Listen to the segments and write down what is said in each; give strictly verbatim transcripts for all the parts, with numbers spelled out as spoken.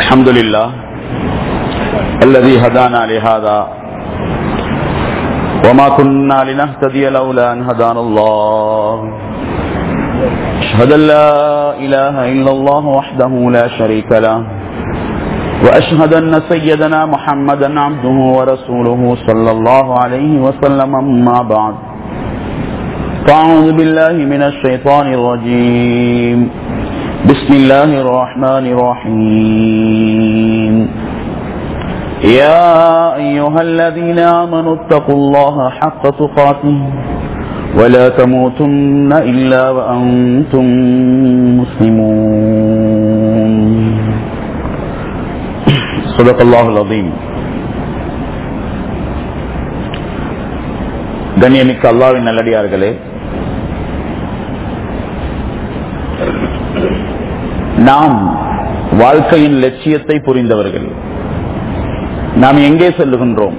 الحمد لله الذي هدانا لهذا وما كنا لنهتدي لولا أن هدانا الله أشهد أن لا إله إلا الله وحده لا شريك له وأشهد أن سيدنا محمدا عبده ورسوله صلى الله عليه وسلم أما بعد فأعوذ بالله من الشيطان الرجيم بسم الله الرحمن الرحيم يا أيها الذين آمنوا اتقوا الله حق تقاته ولا تموتن إلا وأنتم مسلمون صدق الله العظيم. கண்ணியமிக்க அல்லாஹ்வின் நல்லடியார்களே, நாம் வாழ்க்கையின் லட்சியத்தை புரிந்தவர்கள். நாம் எங்கே செல்லுகின்றோம்?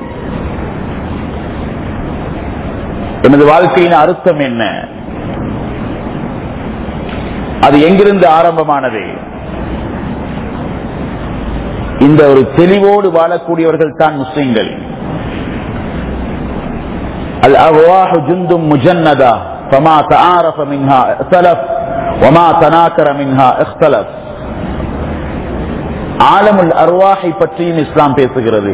எமது வாழ்க்கையின் அர்த்தம் என்ன? அது எங்கிருந்து ஆரம்பமானது? இந்த ஒரு தெளிவோடு வாழக்கூடியவர்கள் தான் முஸ்லிம்கள். அல் அர்வாஹு ஜுந்தும் முஜன்னதா ஃபமா தஆரஃப மின்ஹா இக்தலஃப் வமா தனாக்கர மின்ஹா இக்தலஃப். ஆலமுல் அர்வாஹை பற்றியும் இஸ்லாம் பேசுகிறது.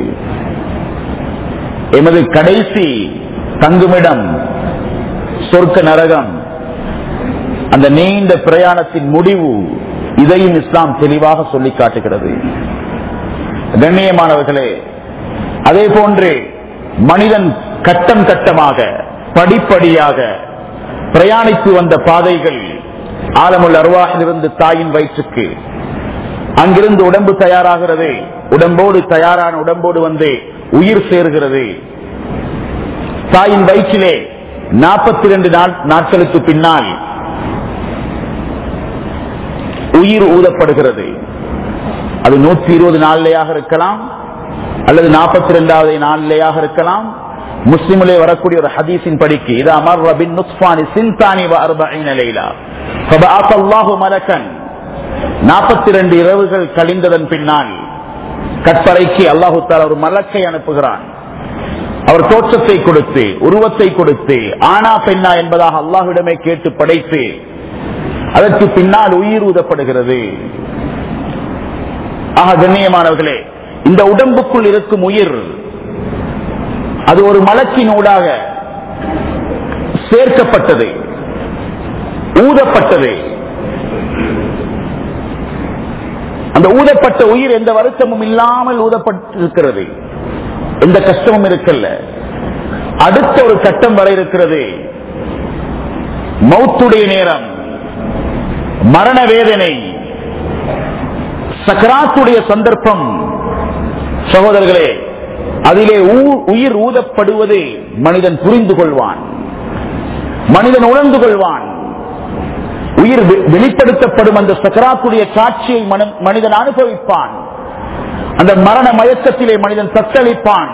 எமது கடைசி தங்குமிடம் சொர்க்க நரகம், அந்த நீண்ட பிரயாணத்தின் முடிவு, இதையும் இஸ்லாம் தெளிவாக சொல்லி காட்டுகிறது. கண்ணியமானவர்களே, அதே போன்று மனிதன் கட்டம் கட்டமாக படிப்படியாக பிரயாணித்து வந்த பாதைகள், ஆலமுல் அர்வாஹிலிருந்து தாயின் வயிற்றுக்கு, அங்கிருந்து உடம்பு தயாராகிறது, உடம்போடு தயாரான உடம்போடு வந்து உயிர் சேர்கிறது. தாயின் வயிற்றிலே நாற்பத்தி இரண்டு நாட்களுக்கு பின்னால் உயிர் ஊதப்படுகிறது. அது நூற்றி இருபது நாளிலேயாக இருக்கலாம் அல்லது நாற்பத்தி இரண்டாவது நாளிலேயாக இருக்கலாம். முஸ்லிமிலே வரக்கூடிய ஒரு ஹதீஸின் படிக்கு இது அமர் ரபின் நுத்ஃபானி சின்தானி வ அர்பஈன லைலா ஃபபஅஸ அல்லாஹு மலக்கன். நாற்பத்தி இரண்டு இரவுகள் கழிந்ததன் பின்னால் கற்பறைக்கு அல்லாஹு தஆலா ஒரு மலக்கை அனுப்புகிறான். அவர் தோற்றத்தை கொடுத்து, உருவத்தை கொடுத்து, ஆனா பெண்ணா என்பதாக அல்லாஹ்விடமே கேட்டு படைத்து அதற்கு பின்னால் உயிர் ஊதப்படுகிறது. ஆக கண்ணியமானவர்களே, இந்த உடம்புக்குள் இருக்கும் உயிர் அது ஒரு மலக்கினூடாக சேர்க்கப்பட்டது, ஊதப்பட்டது. அந்த ஊதப்பட்ட உயிர் எந்த வருத்தமும் இல்லாமல் ஊதப்பட்டிருக்கிறது, எந்த கஷ்டமும் இருக்கல்ல. அடுத்த ஒரு கட்டம் வரை இருக்கிறது, மௌத்துடைய நேரம், மரண வேதனை, சக்கராத்துடைய சந்தர்ப்பம். சகோதரர்களே, அதிலே உயிர் ஊதப்படுவது மனிதன் புரிந்து கொள்வான், மனிதன் உணர்ந்து கொள்வான். உயிர் வெளிப்படுத்தப்படும் அந்த சக்கராத்துடைய காட்சியை மனிதன் அனுபவிப்பான். அந்த மரண மயக்கத்திலே மனிதன் தத்தளிப்பான்.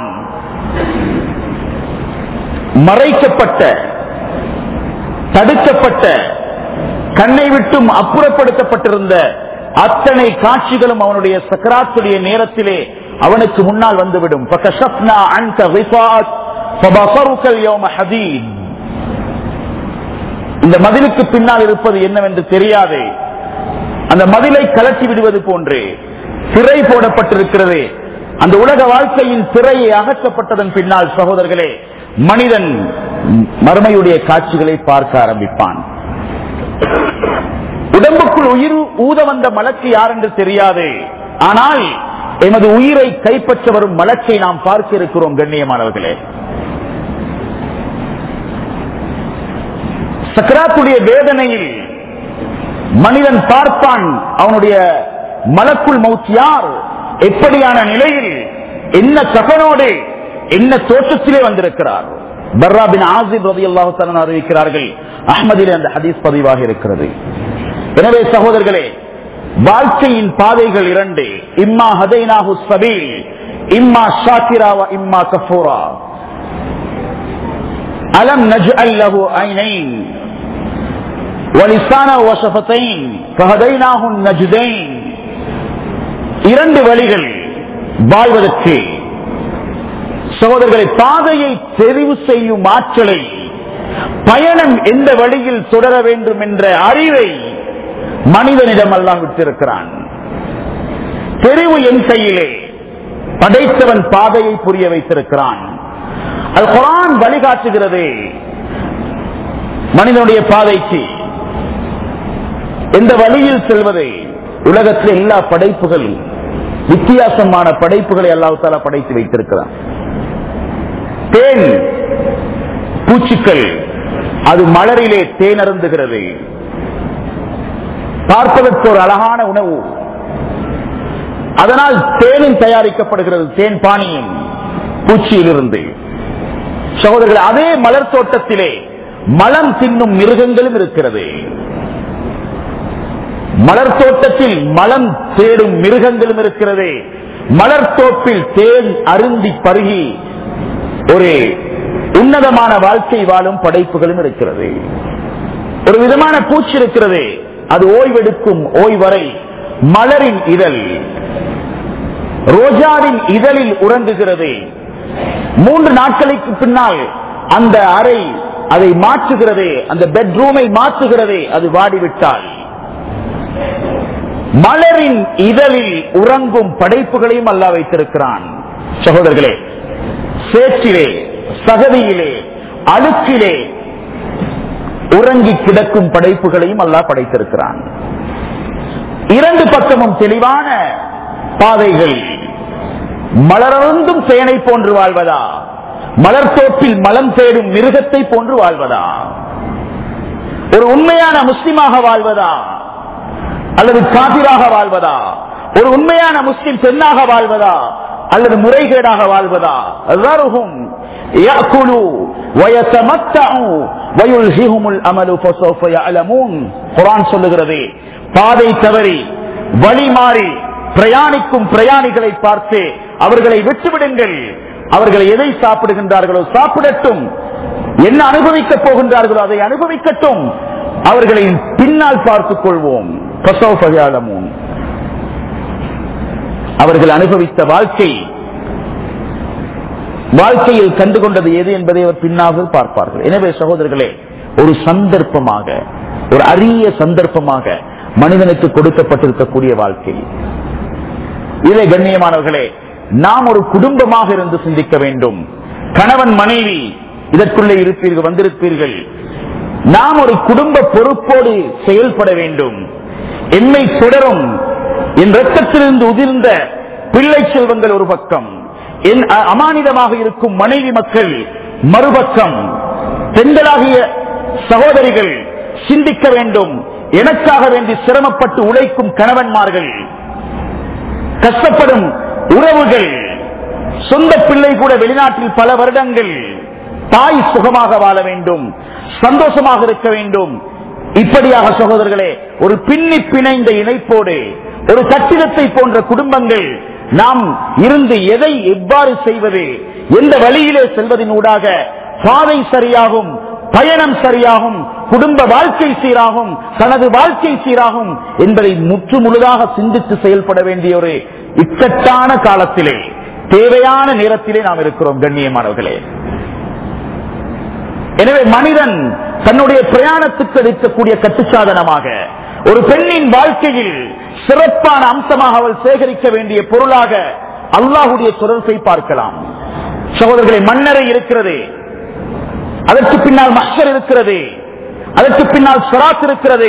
மறைக்கப்பட்ட, தடுக்கப்பட்ட, கண்ணை விட்டும் அப்புறப்படுத்தப்பட்டிருந்த அத்தனை காட்சிகளும் அவனுடைய சக்கராத்துடைய நேரத்திலே அவனுக்கு முன்னால் வந்துவிடும். இந்த மதிலுக்கு பின்னால் இருப்பது என்னவென்று தெரியாது. அந்த மதிலை கலட்டி விடுவது போன்று திரை போடப்பட்டிருக்கிறது. அந்த உலக வாழ்க்கையின் திரையை அகற்றப்பட்டதன் பின்னால் சகோதரர்களே, மனிதன் மறுமையுடைய காட்சிகளை பார்க்க ஆரம்பிப்பான். உடம்புக்குள் உயிர் ஊத வந்த மலக்கு யார் என்று தெரியாது. ஆனால் எமது உயிரை கைப்பற்ற வரும் மலக்கை நாம் பார்க்க இருக்கிறோம். கண்ணியமானவர்களே, சக்கராத்துடைய வேதனையில் மனிதன் பார்ப்பான் அவனுடைய மலக்குள் மௌத் யார், எப்படியான நிலையில், என்ன கஃனோடு, என்ன தோற்றத்திலே வந்திருக்கிறார். பர்ரா பின் ஆஸிப் ரலியல்லாஹு தஆலா அறிவிக்கிறார்கள். அஹ்மதிலே அந்த ஹதீஸ் பதிவாக இருக்கிறது. எனவே சகோதரர்களே, வாழ்க்கையின் பாதைகள் இரண்டு, இம்மா ஹதைனாஹு ஸபீல், இம்மா ஷாக்கிரா வ இம்மா கஃபூரா. அலம் நஜ்அல் லஹு ஐனைன் வ லிஸானா வ ஷஃபதைன் ஃபஹதைனாஹு நஜ்தைன் இரண்டு வழிகள் வாழ்வதற்கு. சகோதரர்களை, பாதையை தெரிவு செய்யும் ஆற்றலை, பயணம் எந்த வழியில் தொடர வேண்டும் என்ற அறிவை மனிதனிடம் அல்லாஹ் விட்டிருக்கிறான். தெரிவு என் கையிலே, படைத்தவன் பாதையை புரிய வைத்திருக்கிறான். அல் குர்ஆன் வழிகாட்டுகிறது மனிதனுடைய பாதைக்கு எந்த வழியில் செல்வது. உலகத்தில் எல்லா படைப்புகள், வித்தியாசமான படைப்புகளை அல்லாஹ் தஆலா படைத்து வைத்திருக்கிறான். தேன் பூச்சிக்கள், அது மலரிலே தேன் அருந்துகிறது. பார்ப்பதற்கு ஒரு அழகான உணவு, அதனால் தேனும் தயாரிக்கப்படுகிறது, தேன் பானியும் பூச்சியிலிருந்து. சகோதரர்கள், அதே மலர் தோட்டத்திலே மலம் தின்னும் மிருகங்களும் இருக்கிறது. மலர் தோட்டத்தில் மலம் தேடும் மிருகங்களும் இருக்கிறது. மலர் தோப்பில் தேன் அருந்தி பருகி ஒரு உன்னதமான வாழ்க்கை வாழும் படைப்புகளும் இருக்கிறது. ஒரு விதமான பூச்சி இருக்கிறது, அது ஓய்வெடுக்கும் ஓய்வரை மலரின் இதழ், ரோஜாவின் இதழில் உறங்குகிறது. மூன்று நாட்களுக்கு பின்னால் அந்த அறை அதை மாற்றுகிறது, அந்த பெட்ரூமை மாற்றுகிறது, அது வாடிவிட்டால். மலரின் இதழில் உறங்கும் படைப்புகளையும் அல்லாஹ் வைத்திருக்கிறான். சகோதரர்களே, சேற்றிலே, சகதியிலே, அழுக்கிலே உறங்கி கிடக்கும் படைப்புகளையும் அல்லாஹ் படைத்திருக்கிறான். இரண்டு பக்கமும் தெளிவான பாதைகள். மலரந்தும் சேனை போன்று வாழ்வதா, மலர் தோப்பில் மலம் தேடும் மிருகத்தை போன்று வாழ்வதா, ஒரு உண்மையான முஸ்லிமாக வாழ்வதா அல்லது காபிராக வாழ்வதா, ஒரு உண்மையான முஸ்லிம் பெண்ணாக வாழ்வதா அல்லது முறைகேடாக வாழ்வதா. குர்ஆன் சொல்லுகிறது, பாதை தவறி வழி மாறி பிரயாணிக்கும் பிரயாணிகளை பார்த்து அவர்களை விட்டுவிடுங்கள். அவர்களை எதை சாப்பிடுகின்றார்களோ சாப்பிடட்டும், என்ன அனுபவிக்கப் போகின்றார்களோ அதை அனுபவிக்கட்டும், அவர்களை பின்னால் பார்த்துக் கொள்வோம். அவர்கள் அனுபவித்த வாழ்க்கை, வாழ்க்கையில் கண்டுகொண்டது எது என்பதை அவர் பின்னாக பார்ப்பார்கள். எனவே சகோதரர்களே, ஒரு சந்தர்ப்பமாக, ஒரு அரிய சந்தர்ப்பமாக மனிதனுக்கு கொடுக்கப்பட்டிருக்கக்கூடிய வாழ்க்கை இதை கண்ணியமானவர்களே, நாம் ஒரு குடும்பமாக இருந்து சிந்திக்க வேண்டும். கணவன் மனைவி இதற்குள்ளே இருப்பீர்கள், வந்திருப்பீர்கள். நாம் ஒரு குடும்ப பொறுப்போடு செயல்பட வேண்டும். என்னை தொடரும் என் ரத்தத்திலிருந்து உதிர்ந்த பிள்ளை செல்வங்கள் ஒரு பக்கம், என் அமானிதமாக இருக்கும் மனைவி மக்கள் மறுபக்கம். பெண்களாகிய சகோதரிகள் சிந்திக்க வேண்டும். எனக்காக வேண்டி சிரமப்பட்டு உழைக்கும் கணவன்மார்கள், கஷ்டப்படும் உறவுகள், சொந்த பிள்ளை கூட வெளிநாட்டில் பல வருடங்கள், தாய் சுகமாக வாழ வேண்டும், சந்தோஷமாக இருக்க வேண்டும். இப்படியாக சகோதரர்களே, ஒரு பின்னி பிணைந்த இணைப்போடு ஒரு கட்டிடத்தை போன்ற குடும்பங்கள் நாம் இருந்து எதை எவ்வாறு செய்வது, எந்த வழியிலே செல்வதன் ஊடாக பாதை சரியாகும், பயணம் சரியாகும், குடும்ப வாழ்க்கை சீராகும், தனது வாழ்க்கை சீராகும் என்பதை முற்று முழுதாக சிந்தித்து செயல்பட வேண்டிய ஒரு இக்கட்டான காலத்திலே, தேவையான நேரத்திலே நாம் இருக்கிறோம் கண்ணியமானவர்களே. எனவே மனிதன் தன்னுடைய பிரயாணத்துக்கு இருக்கக்கூடிய கட்டுச்சாதனமாக, ஒரு பெண்ணின் வாழ்க்கையில் சிறப்பான அம்சமாக அவள் சேகரிக்க வேண்டிய பொருளாக அல்லாஹ்வுடைய தொடர்பை பார்க்கலாம். சகோதரர்களை, மன்னரை இருக்கிறது, அதற்கு பின்னால் மஹ்ஷர் இருக்கிறது, அதற்கு பின்னால் சிராத் இருக்கிறது.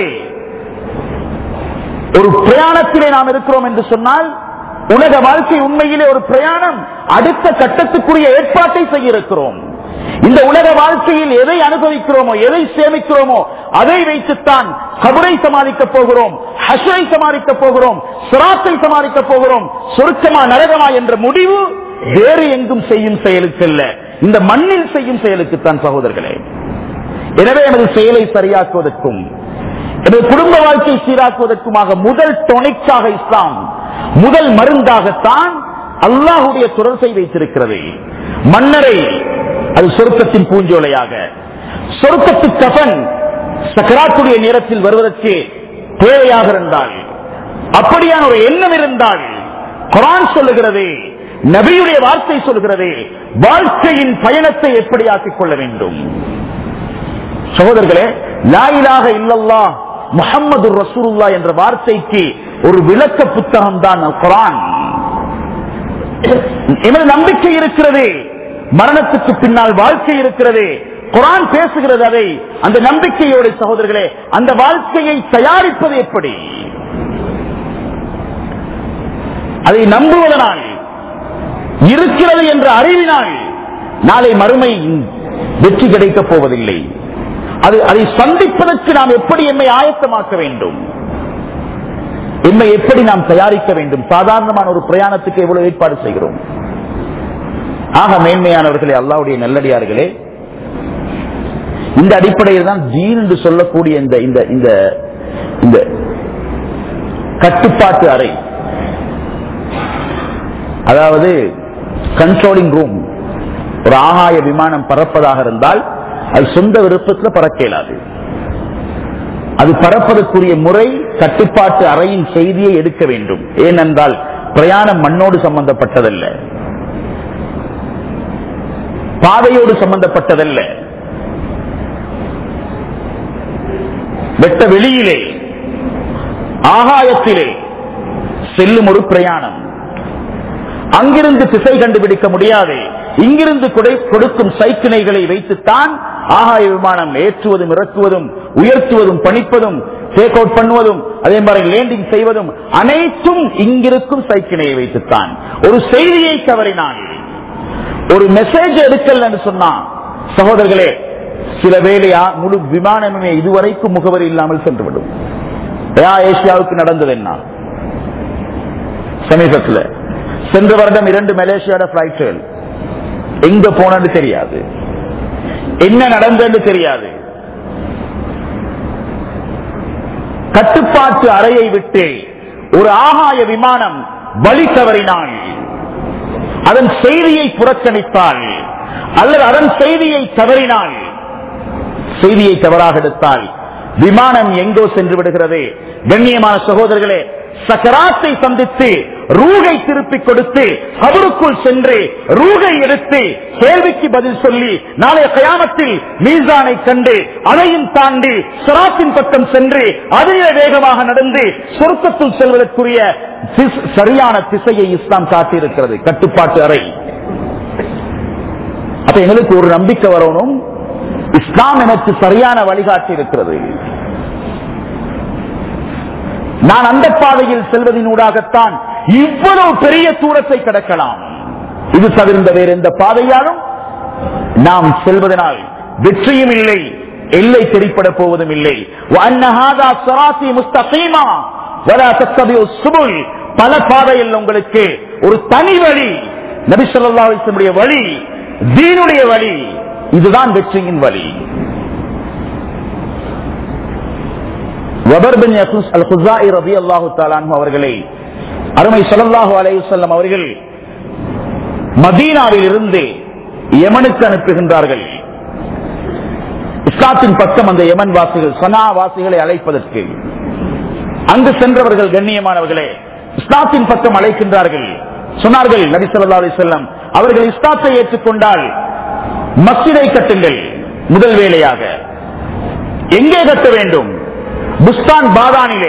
ஒரு பிரயாணத்திலே நாம் இருக்கிறோம் என்று சொன்னால், உலக வாழ்க்கை உண்மையிலே ஒரு பிரயாணம், அடுத்த கட்டத்துக்குரிய ஏற்பாட்டை செய்ய இருக்கிறோம். இந்த உலக வாழ்க்கையில் எதை அனுபவிக்கிறோமோ, எதை சேமிக்கிறோமோ அதை வைத்துத்தான் கபரை சமாளிக்க போகிறோம், ஹஷ்ரை சமாளிக்க போகிறோம், சிராத்தை சமாளிக்க போகிறோம். சொர்க்கமா நரகமா என்ற முடிவு வேறு எங்கும் செய்யும் செயலுக்கு அல்ல, இந்த மண்ணில் செய்யும் செயலுக்குத்தான் சகோதரர்களே. எனவே எனது செயலை சரியாக்குவதற்கும் எனது குடும்ப வாழ்க்கை சீராக்குவதற்குமாக முதல் துணைக்காக இஸ்லாம், முதல் மருந்தாகத்தான் அல்லாஹ்வுடைய தொடர்பை வைத்திருக்கிறது. மன்னரை அது சொர்க்கத்தின் பூஞ்சோலையாக, சொர்க்கத்து கஃன் சக்கராத்துடைய நேரத்தில் வருவதற்கு தேவையாக இருந்தால், அப்படியான ஒரு எண்ணம் இருந்தால் குர்ஆன் சொல்லுகிறது, நபியுடைய வார்த்தை சொல்கிறது, வாழ்க்கையின் பயணத்தை எப்படி ஆக்கிக் கொள்ள வேண்டும். சகோதரர்களே, லா இலாஹ இல்லல்லாஹ் முஹம்மது ரசூலுல்லாஹ் என்ற வார்த்தைக்கு ஒரு விளக்க புத்தகம் தான் குர்ஆன். எமது நம்பிக்கை இருக்கிறது, மரணத்துக்கு பின்னால் வாழ்க்கை இருக்கிறது. குர்ஆன் பேசுகிறது அதை. அந்த நம்பிக்கையோட சகோதரர்களே, அந்த வாழ்க்கையை தயாரிப்பது எப்படி? அதை நம்புவதனால், இருக்கிறது என்ற அறிவினால் நாளை மறுமை வெற்றி கிடைக்கப் போவதில்லை. அது அதை சந்திப்பதற்கு நாம் எப்படி எம்மை ஆயத்தமாக்க வேண்டும், எம்மை எப்படி நாம் தயாரிக்க வேண்டும். சாதாரணமான ஒரு பிரயாணத்துக்கு எவ்வளவு ஏற்பாடு செய்கிறோம். ஆக மேன்மையானவர்களே, அல்லாஹ்வுடைய நல்லடியார்களே, இந்த அடிப்படையில் தான் தீன் என்று சொல்லக்கூடிய இந்த இந்த இந்த கட்டுப்பாட்டு அறை, அதாவது கண்ட்ரோலிங் ரூம். ஒரு ஆகாய விமானம் பறப்பதாக இருந்தால் அது சொந்த விருப்பத்தில் பறக்க இயலாது. அது பறப்பதற்குரிய முறை கட்டுப்பாட்டு அறையின் செய்தியை எடுக்க வேண்டும். ஏனென்றால் பிரயாணம் மண்ணோடு சம்பந்தப்பட்டதல்ல, பாதையோடு சம்பந்தப்பட்டதல்ல. வெட்ட வெளியிலே ஆகாயத்திலே செல்லும் ஒரு பிரயாணம். அங்கிருந்து திசை கண்டுபிடிக்க முடியாது. இங்கிருந்து கொடுக்கும் சைக்கிணைகளை வைத்துத்தான் ஆகாய விமானம் ஏற்றுவதும் இறக்குவதும் உயர்த்துவதும் பணிப்பதும் டேக் அவுட் பண்ணுவதும் அதே மாதிரி லேண்டிங் செய்வதும் அனைத்தும் இங்கிருக்கும் சைக்கிணையை வைத்துத்தான். ஒரு செய்தியை தவறினால், ஒரு மெசேஜ் எடுக்கல் என்று சொன்னா சகோதரர்களே, சில வேளையா முழு விமானமே இதுவரைக்கும் முகவரி இல்லாமல் சென்றுவிடும். ஏசியாவுக்கு நடந்தது என்ன? சமீபத்தில் சென்ற வருடம் இரண்டு மலேசியாவோட பிளைட்கள் எங்க போனது தெரியாது, என்ன நடந்தது தெரியாது. கட்டுப்பாட்டு அறையை விட்டு ஒரு ஆகாய விமானம் வழி தவறினால், அதன் செய்தியை புறக்கணித்தால் அல்லது அதன் செய்தியை தவறினால், செய்தியை தவறாக எடுத்தால் விமானம் எங்கோ சென்று விடுகிறது. கண்ணியமான சகோதரர்களே, சக்கராத்தை சந்தித்து ரூகை திருப்பிக் கொடுத்து கபருக்குள் சென்று ரூகை எடுத்து கேள்விக்கு பதில் சொல்லி நாளைய கயாமத்தில் மீசானை கண்டு அதையும் தாண்டி சிராத்தின் பக்கம் சென்று அதிக வேகமாக நடந்து சொர்க்கத்துள் செல்வதற்குரிய சரியான திசையை இஸ்லாம் காட்டியிருக்கிறது. கட்டுப்பாட்டு அறை. அப்ப எங்களுக்கு ஒரு நம்பிக்கை வரணும், இஸ்லாம் எனக்கு சரியான வழிகாட்டி இருக்கிறது. நான் அந்த பாதையில் செல்வதனூடாகத்தான் இவ்வளவு பெரிய தூரத்தை கடக்கலாம். இது தவிர்ந்த வேறு எந்த பாதையாலும் நாம் செல்வதனால் வெற்றியும் இல்லை, எல்லை தெரிப்பட போவதும் இல்லை. பல பாதையில் உங்களுக்கு ஒரு தனி வழி, நபி ஸல்லல்லாஹு அலைஹி வஸல்லம் வழி, தீனுடைய வழி. இதுதான் வெற்றியின் வழி. வபர் பின் யக்னஸ் அல்-குஸாஇ ரலியல்லாஹு தஆலா அன்ஹு அவர்களை அருமை ஸல்லல்லாஹு அலைஹி வஸல்லம் அவர்கள் மதீனாவில் இருந்து யமனுக்கு அனுப்புகின்றார்கள். இஸ்லாத்தின் பக்கம் அந்த யமன் வாசிகள், சனா வாசிகளை அழைப்பதற்கு. அங்கு சென்றவர்கள் கண்ணியமானவர்களே இஸ்லாத்தின் பக்கம் அழைக்கின்றார்கள். சொன்னார்கள் நபி ஸல்லல்லாஹு அலைஹி வஸல்லம் அவர்கள் இஸ்லாத்தை ஏற்றுக்கொண்டால் மஸ்ஜிதை கட்டுங்கள். முதல் வேளையாக எங்கே கட்ட வேண்டும்? புஸ்தான் பாதானிலே.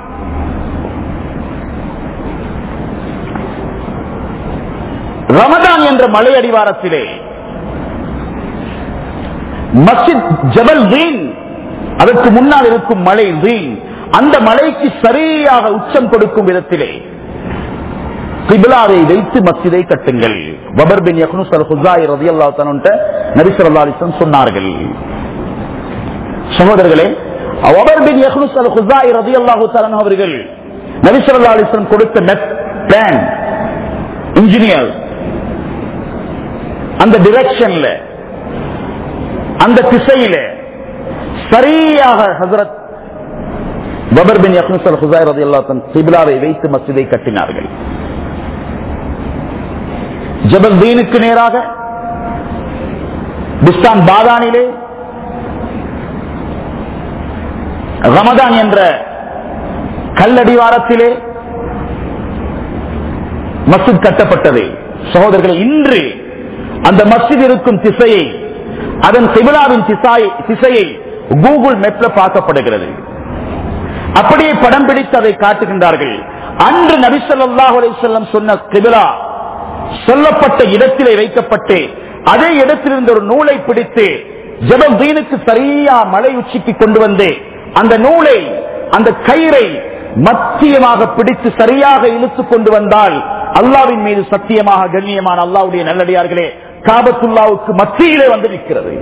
ரமதான் என்ற மலை அடிவாரத்திலே மஸ்ஜித் ஜபல் ஜீன், அதற்கு முன்னால் இருக்கும் மலை ஜீன், அந்த மலைக்கு சரியாக உச்சம் கொடுக்கும் விதத்திலே கிப்லாவை வைத்து மஸ்ஜிதை கட்டுங்கள். வபர் பின் யக்னஸ் அல்-குஸாஇ ரலியல்லாஹு தஆலா அன்ஹு நபி ஸல்லல்லாஹு அலைஹி வஸல்லம் சொன்னார்கள். சகோதரர்களே, வபர் பின் யக்னஸ் அல்-குஸாஇ ரலியல்லாஹு தஆலா அன்ஹு அவர்கள் நபி ஸல்லல்லாஹு அலைஹி வஸல்லம் கொடுத்த பிளான், இன்ஜினியர், அந்த டைரக்ஷன்ல, அந்த திசையில சரியாக ஹஜ்ரத் வபர் பின் யக்னஸ் அல்-குஸாஇ ரலியல்லாஹு தஆலா கிப்லாவை வைத்து மஸ்ஜிதை கட்டினார்கள். ஜபல் தீனுக்கு நேராக புஸ்தான் பாதானிலே ரமதான் என்ற கல்லடிவாரத்திலே மஸ்ஜித் கட்டப்பட்டது. சகோதரர்களை, இன்று அந்த மஸ்ஜித் இருக்கும் திசையை, அதன் கிபிலாவின் திசையை கூகுள் மேப்ல பார்க்கப்படுகிறது. அப்படியே படம் பிடித்து அதை காட்டுகின்றார்கள். அன்று நபி ஸல்லல்லாஹு அலைஹி வஸல்லம் சொன்ன கிபிலா சொல்லப்பட்ட இடத்திலே வைக்கப்பட்டு, அதே இடத்திலிருந்து ஒரு நூலை பிடித்து ஜபல்தீனுக்கு சரியா மலை உச்சிக்கு கொண்டு வந்து அந்த நூலை, அந்த கயிறை மத்தியமாக பிடித்து சரியாக இழுத்து கொண்டு வந்தால், அல்லாஹ்வின் மீது சத்தியமாக கண்ணியமான அல்லாஹ்வுடைய நல்லடியார்களே, காபத்துல்லாவுக்கு மத்தியிலே வந்து நிற்கிறது.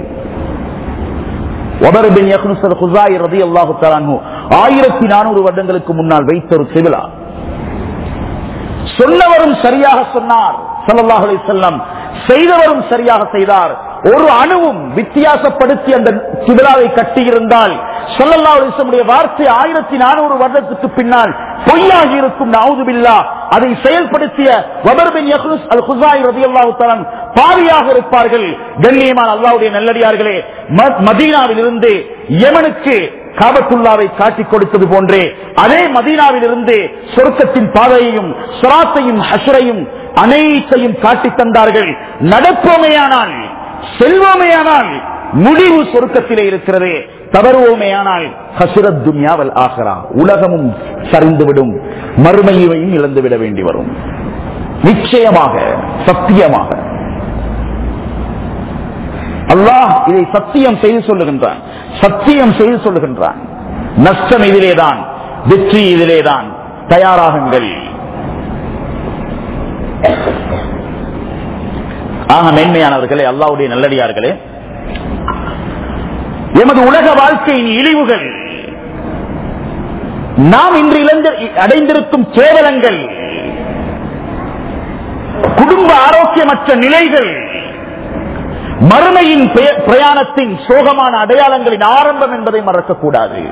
உமர் பின் யக்னுஸ் அல்-குஸாயி ரலியல்லாஹு தஆலா அன்ஹு ஆயிரத்து நானூறு வருடங்களுக்கு முன்னால் வைத்த ஒரு கிபிலா. சொன்னவரும் சரியாக சொன்னார் ஸல்லல்லாஹு அலைஹி வஸல்லம், செய்தவரும் சரியாக செய்தார். ஒரு அணுவும் வித்தியாசப்படுத்தி அந்த கிபிலாவை கட்டியிருந்தால் ஸல்லல்லாஹு அலைஹி வஸல்லம் வார்த்தை ஆயிரத்தி நானூறு வருடத்துக்கு பின்னால் பொய்யாகி இருக்கும். நஊது பில்லாஹ். அதை செயல்படுத்திய உமர் பின் யக்னுஸ் அல்-குஸாயி ரலியல்லாஹு தஆலா பாவியாக இருப்பார்கள். கண்ணியமான அல்லாஹ்வுடைய நல்லடியார்களே, மதீனாவில் இருந்து யமனுக்கு காபத்துல்லாவை காட்டிக் கொடுத்தது போன்றே அதே மதீனாவில் இருந்து சொர்க்கத்தின் பாதையையும் ஸிராத்தையும் ஹஷ்ரையும் அனைத்தையும் காட்டித் தந்தார்கள். நடப்போமேயானால், செல்வோமேயானால் முடிவு சொர்க்கத்திலே இருக்கிறது. தவறுவோமேயானால் ஹஸ்ரத் துன்யா வல் ஆகிரா, உலகமும் சரிந்துவிடும், மறுமையையும் இழந்துவிட வேண்டி வரும். நிச்சயமாக, சத்தியமாக அல்லாஹ் இதை சத்தியம் செய்து சொல்லுகின்றான். சத்தியம் செய்து சொல்லுகின்றான். நஷ்டம் இதிலேதான், வெற்றி இதிலேதான். தயாராகுங்கள். ஆக மேன்மையானவர்களே, அல்லாஹ்வுடைய நல்லடியார்களே, எமது உலக வாழ்க்கையின் இழிவுகள், நாம் இன்று இழந்து அடைந்திருக்கும் கேவலங்கள், குடும்ப ஆரோக்கியமற்ற நிலைகள், மறுமையின் பிரயாணத்தின் சோகமான அடையாளங்களின் ஆரம்பம் என்பதை மறக்கக்கூடாது.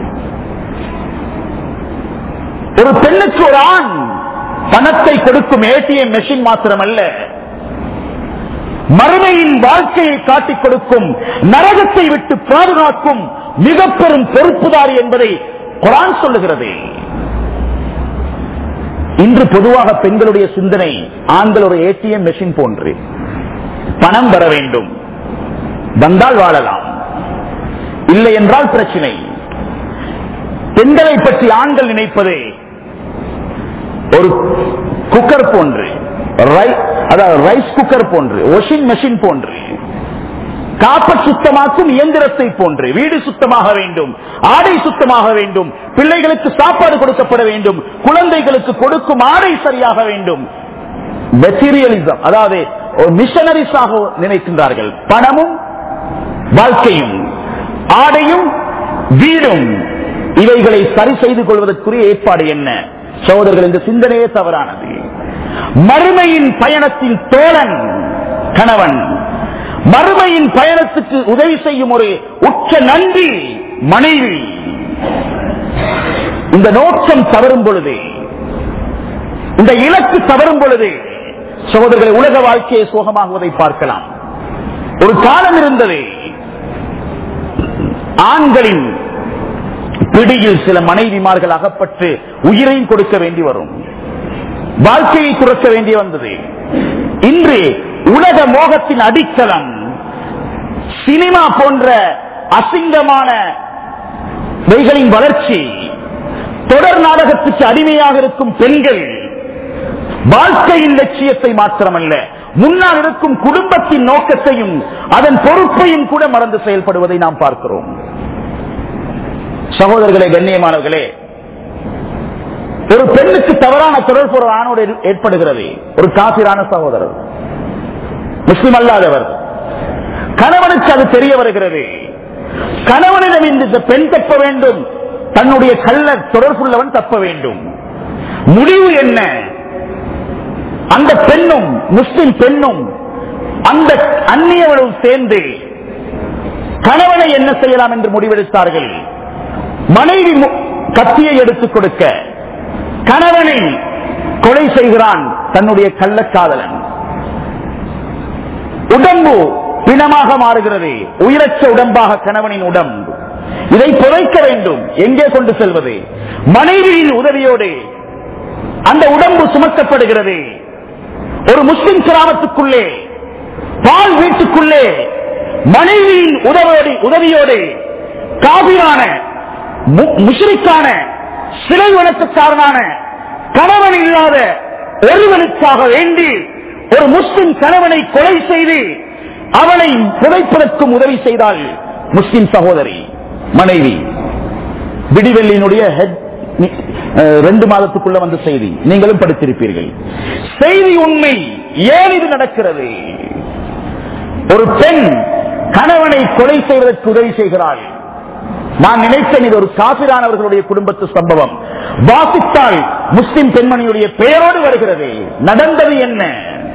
ஒரு பெண்ணுக்கு ஒரு ஆண் பணத்தை கொடுக்கும் ஏடிஎம் மெஷின் மாத்திரமல்ல, மறுமையின் வாழ்க்கையை காட்டிக் கொடுக்கும், நரகத்தை விட்டு பாதுகாக்கும் மிக பெரும் பொறுப்புதாரி என்பதை குர்ஆன் சொல்லுகிறது. இன்று பொதுவாக பெண்களுடைய சிந்தனை ஆண்கள் ஒரு ஏடிஎம் மெஷின் போன்று, பணம் வர வேண்டும், வந்தால் வாழலாம், இல்லை என்றால் பிரச்சனை. பெண்களை பற்றி ஆண்கள் நினைப்பது ஒரு குக்கர் போன்று, அதாவது ரைஸ் குக்கர் போன்று, வாஷிங் மெஷின் போன்று, காப்பட் சுத்தமாக்கும் இயந்திரத்தை போன்று. வீடு சுத்தமாக வேண்டும், ஆடை சுத்தமாக வேண்டும், பிள்ளைகளுக்கு சாப்பாடு கொடுக்கப்பட வேண்டும், குழந்தைகளுக்கு கொடுக்கும் ஆடை சரியாக வேண்டும். மெட்டீரியலிசம், அதாவது ஒரு மிஷனரிஸாக நினைக்கின்றார்கள். பணமும் வாழ்க்கையும் ஆடையும் வீடும் இவைகளை சரி செய்து கொள்வதற்குரிய ஏற்பாடு என்ன? சகோதரர்கள், இந்த சிந்தனையே தவறானது. மறுமையின் பயணத்தின் தோழன் கணவன், மறுமையின் பயணத்துக்கு உதவி செய்யும் ஒரு உச்ச நன்றி மனைவி. இந்த நோக்கம் தவறும் பொழுது, இந்த இலக்கு தவறும் பொழுது சகோதரர்களை உலக வாழ்க்கையை சோகமாகுவதை பார்க்கலாம். ஒரு காலம் இருந்தது, ஆண்களின் பிடியில் சில மனைவிமார்கள் அகப்பட்டு உயிரையும் கொடுக்க வேண்டி வரும், வாழ்க்கையை குறைக்க வேண்டி வந்தது. இன்று உலக மோகத்தின் அடித்தளம் சினிமா போன்ற அசிங்கமான வைகளின் வளர்ச்சி, தொடர் நாடகத்துக்கு அடிமையாக இருக்கும் பெண்கள், வாழ்க்கையின் லட்சியத்தை மாத்திரமல்ல, முன்னால் இருக்கும் குடும்பத்தின் நோக்கத்தையும் அதன் பொறுப்பையும் கூட மறந்து செயல்படுவதை நாம் பார்க்கிறோம். சகோதரர்களே, கண்ணியமானவர்களே, ஒரு பெண்ணுக்கு தவறான தொடர்பு ஒரு ஆணோடு ஏற்படுகிறது. ஒரு காபிரான சகோதரர், முஸ்லிம் அல்லாதவர், கணவனுக்கு அது தெரிய வருகிறது. கணவனிடம் இந்த பெண் தப்ப வேண்டும், தன்னுடைய கள்ள தொடர்புள்ளவன் தப்ப வேண்டும். முடிவு என்ன? அந்த பெண்ணும் முஸ்லிம் பெண்ணும் அந்த அந்நியவனும் சேர்ந்து கணவனை என்ன செய்யலாம் என்று முடிவெடுத்தார்கள். மனைவி கத்தியை எடுத்துக் கொடுக்க கணவனை கொலை செய்கிறான் தன்னுடைய கள்ளக்காதலன். உடம்பு பிணமாக மாறுகிறது, உயிரற்ற உடம்பாக கணவனின் உடம்பு. இதை புதைக்க வேண்டும். எங்கே கொண்டு செல்வது? மனைவியின் உதவியோடு அந்த உடம்பு சுமக்கப்படுகிறது. ஒரு முஸ்லிம் கிராமத்துக்குள்ளே பால் வீட்டுக்குள்ளே மனைவியின் உதவியோடு உதவியோடு காபிரான முஷ்ரிக்கான சிலை வணக்கக்காரனான கணவன் இல்லாத ஒருவனுக்காக வேண்டி ஒரு முஸ்லிம் கணவனை கொலை செய்து அவனை புதைப்பதற்கும் உதவி செய்தால் முஸ்லிம் சகோதரி மனைவி விடிவெள்ளியினுடைய ஹெட் ரெண்டு மாதத்துக்குள்ள வந்த செய்தி நீங்களும் படித்திருப்பீர்கள். செய்தி உண்மை. ஏன் இது நடக்கிறது? ஒரு பெண் கணவனை கொலை செய்வதற்கு உதவி செய்கிறாள். நான் நினைத்தேன் இது ஒரு காபிரானவர்களுடைய குடும்பத்து சம்பவம். வாசித்தால் முஸ்லிம் பெண்மணியுடைய பெயரோடு வருகிறது. நடந்தது என்ன?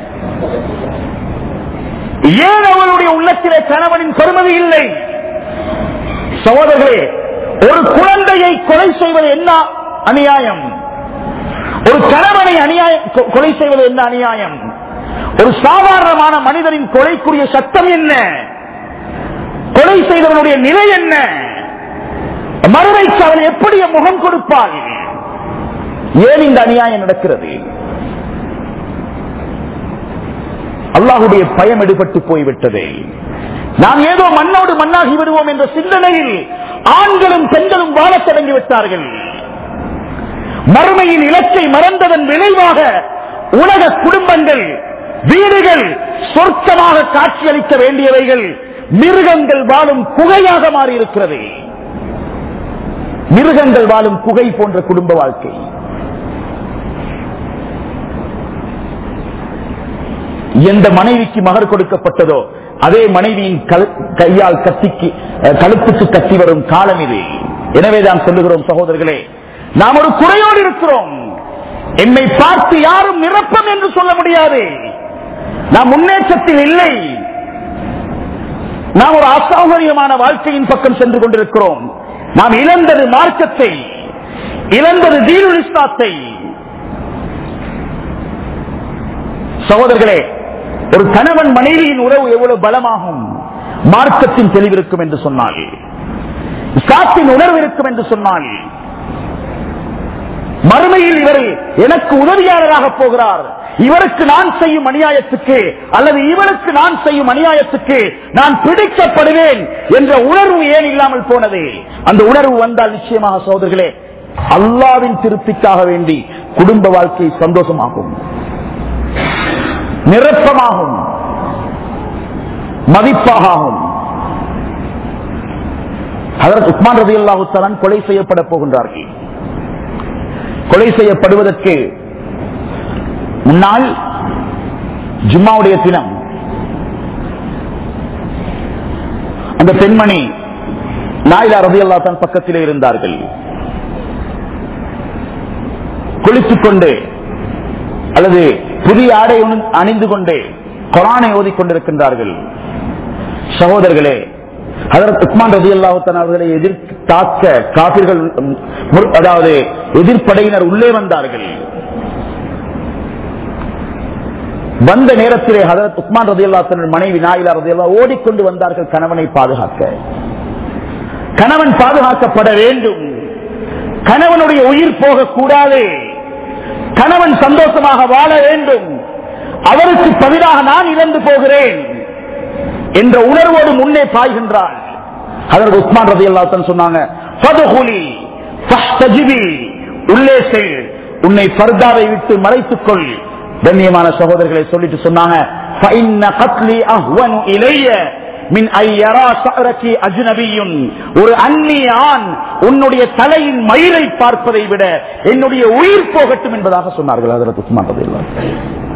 ஏன் அவளுடைய உள்ளத்திலே கணவனின் பெருமதி இல்லை? சகோதரர்களே, ஒரு குழந்தையை கொலை செய்வது என்ன அநியாயம்? ஒரு கணவனை அநியாயம் கொலை செய்வது என்ன அநியாயம்? ஒரு சாதாரணமான மனிதரின் கொலைக்குரிய சட்டம் என்ன? கொலை செய்தவனுடைய நிலை என்ன? மறுமைக்கு அவன் எப்படி முகம் கொடுப்பாள்? ஏன் இந்த அநியாயம் நடக்கிறது? அல்லாஹுடைய பயம் எடுபட்டு போய்விட்டது. நாம் ஏதோ மண்ணோடு மண்ணாகி விடுவோம் என்ற சிந்தனையில் ஆண்களும் பெண்களும் வாழத் தொடங்கிவிட்டார்கள். மறுமையின் இலக்கை மறந்ததன் விளைவாக உலக குடும்பங்கள், வீடுகள் சொர்க்கமாக காட்சியளிக்க வேண்டியவைகள் மிருகங்கள் வாழும் குகையாக மாறியிருக்கிறது. மிருகங்கள் வாழும் குகை போன்ற குடும்ப வாழ்க்கை. எந்த மனைவிக்கு மகர் கொடுக்கப்பட்டதோ அதே மனைவியின் கையால் கத்திக்கு கழுத்துக்கு கத்தி வரும் காலம் இது. எனவேதான் சொல்லுகிறோம் சகோதரர்களே, நாம் ஒரு குறையோடு இருக்கிறோம். என்னை பார்த்து யாரும் நிரப்பம் என்று சொல்ல முடியாது. நாம் முன்னேற்றத்தில் இல்லை. நாம் ஒரு அசௌகரியமான வாழ்க்கையின் பக்கம் சென்று கொண்டிருக்கிறோம். நாம் இழந்தது மார்க்கத்தை, இழந்தது தீனுல் இஸ்லாத்தை. சகோதரர்களே, ஒரு கணவன் மனைவியின் உறவு எவ்வளவு பலமாகும் மார்க்கத்தின் தெளிவிருக்கும் என்று சொன்னால், இஸ்லாத்தின் உணர்வு இருக்கும் என்று சொன்னால், மறுமையில் இவர் எனக்கு உதவியாளராக போகிறார், இவருக்கு நான் செய்யும் அநியாயத்துக்கு அல்லது இவருக்கு நான் செய்யும் அநியாயத்துக்கு நான் பிடிக்கப்படுவேன் என்ற உணர்வு ஏன் இல்லாமல் போனது? அந்த உணர்வு வந்தால் நிச்சயமாக சகோதரர்களே அல்லாஹ்வின் திருப்திக்காக வேண்டி குடும்ப வாழ்க்கை சந்தோஷமாகும், நிரப்பமாகும், மதிப்பாகும். ஹஜ்ரத் உஸ்மான் ரலியல்லாஹு தஆலா கொலை செய்யப்பட போகின்றார்கள். கொலை செய்யப்படுவதற்கு முன்னால் ஜும்மாவுடைய தினம் அந்த பெண்மணி நாயிலா ரலியல்லாஹு தஆலா பக்கத்திலே இருந்தார்கள். குளித்துக் கொண்டு அல்லது புதிய ஆடை அணிந்து கொண்டு குர்ஆனை ஓதிக் கொண்டிருக்கின்றார்கள். சகோதரர்களே, ஹஜ்ரத் உஸ்மான் ரலியல்லாஹு தஆலா அவர்களை எதிர் தாக்க காபிர்கள், அதாவது எதிர்ப்படையினர் உள்ளே வந்தார்கள். வந்த நேரத்திலே ஹஜ்ரத் உஸ்மான் ரலியல்லாஹு தஆலா மனைவி நாயிலா ரலியல்லாஹு ஓடிக்கொண்டு வந்தார்கள் கணவனை பாதுகாக்க. கணவன் பாதுகாக்கப்பட வேண்டும், கணவனுடைய உயிர் போகக்கூடாது, கணவன் சந்தோஷமாக வாழ வேண்டும், அவருக்கு பதிலாக நான் இழந்து போகிறேன் என்ற உணர்வோடு முன்னே பாய்கின்றார். ஹஜ்ரத் உஸ்மான் ரலியல்லாஹு தஆலா சொன்னாங்க, ஃபதுகுலி ஃபஸ்தஜிபி, உள்ளே செல், உன்னை பர்தாவை விட்டு மறைத்துக் கொள். கண்ணியமான சகோதரர்களை சொல்லிட்டு சொன்னாங்க, ஃபஇன்ன கத்லி அஹ்வனு இலைய மின் ஐயரா ஸஅரகி அஜ்னபியுன், ஒரு அந்நிய ஆண் உன்னுடைய தலையின் மயிரை பார்ப்பதை விட என்னுடைய உயிர் போகட்டும் என்பதாக சொன்னார்கள் ஹஜ்ரத் உஸ்மான் ரலியல்லாஹு தஆலா.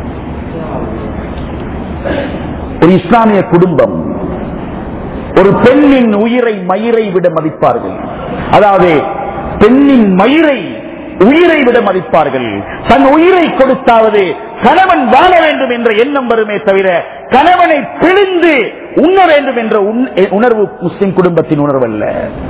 ஒரு இஸ்லாமிய குடும்பம் ஒரு பெண்ணின் உயிரை மயிரை விட மதிப்பார்கள். அதாவது பெண்ணின் மயிரை உயிரை விட மதிப்பார்கள். தன் உயிரை கொடுத்தாவது கணவன் வாழ வேண்டும் என்ற எண்ணம் வருமே தவிர கணவனை பிழிந்து உண்ண வேண்டும் என்ற உணர்வு முஸ்லிம் குடும்பத்தின் உணர்வு அல்ல.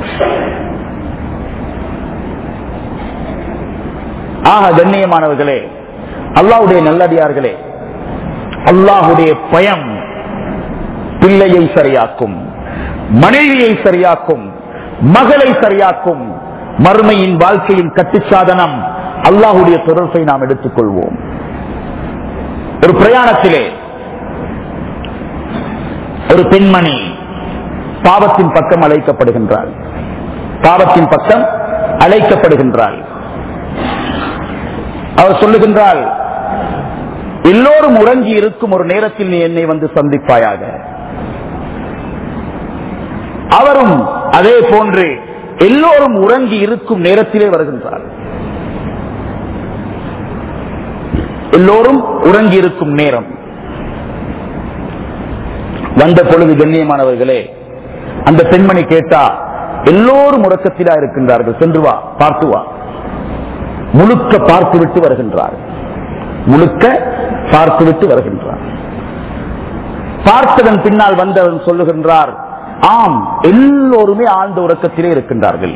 ஆக கண்ணியமானவர்களே, அல்லாஹ்வுடைய நல்லடியார்களே, அல்லாஹ்வுடைய பயம் பிள்ளையை சரியாக்கும், மனைவியை சரியாக்கும், மகளை சரியாக்கும். மறுமையின் வாழ்க்கையின் கட்டுச்சாதனம் அல்லாஹ்வுடைய தொடர்பை நாம் எடுத்துக் கொள்வோம். ஒரு பிரயாணத்திலே ஒரு பெண்மணி பாவத்தின் பக்கம் அழைக்கப்படுகின்றாள். பாவத்தின் பக்கம் அழைக்கப்படுகின்றாள். அவர் சொல்லுகின்றாள், எல்லோரும் உறங்கி இருக்கும் ஒரு நேரத்தில் நீ என்னை வந்து சந்திப்பாயாக. அவரும் அதே போன்று எல்லோரும் உறங்கி இருக்கும் நேரத்திலே வருகின்றார். எல்லோரும் உறங்கி இருக்கும் நேரம் வந்த பொழுது, கண்ணியமானவர்களே, அந்த பெண்மணி கேட்டா, எல்லோரும் உறக்கத்திலா இருக்கின்றார்கள், சென்று வா, பார்த்து வா. முழுக்க பார்த்துவிட்டு வருகின்றார். முழுக்க பார்த்துவிட்டு வருகின்றார். பார்த்ததன் பின்னால் வந்தவன் சொல்லுகின்றார், ஆம், எல்லோருமே ஆழ்ந்த உறக்கத்திலே இருக்கின்றார்கள்.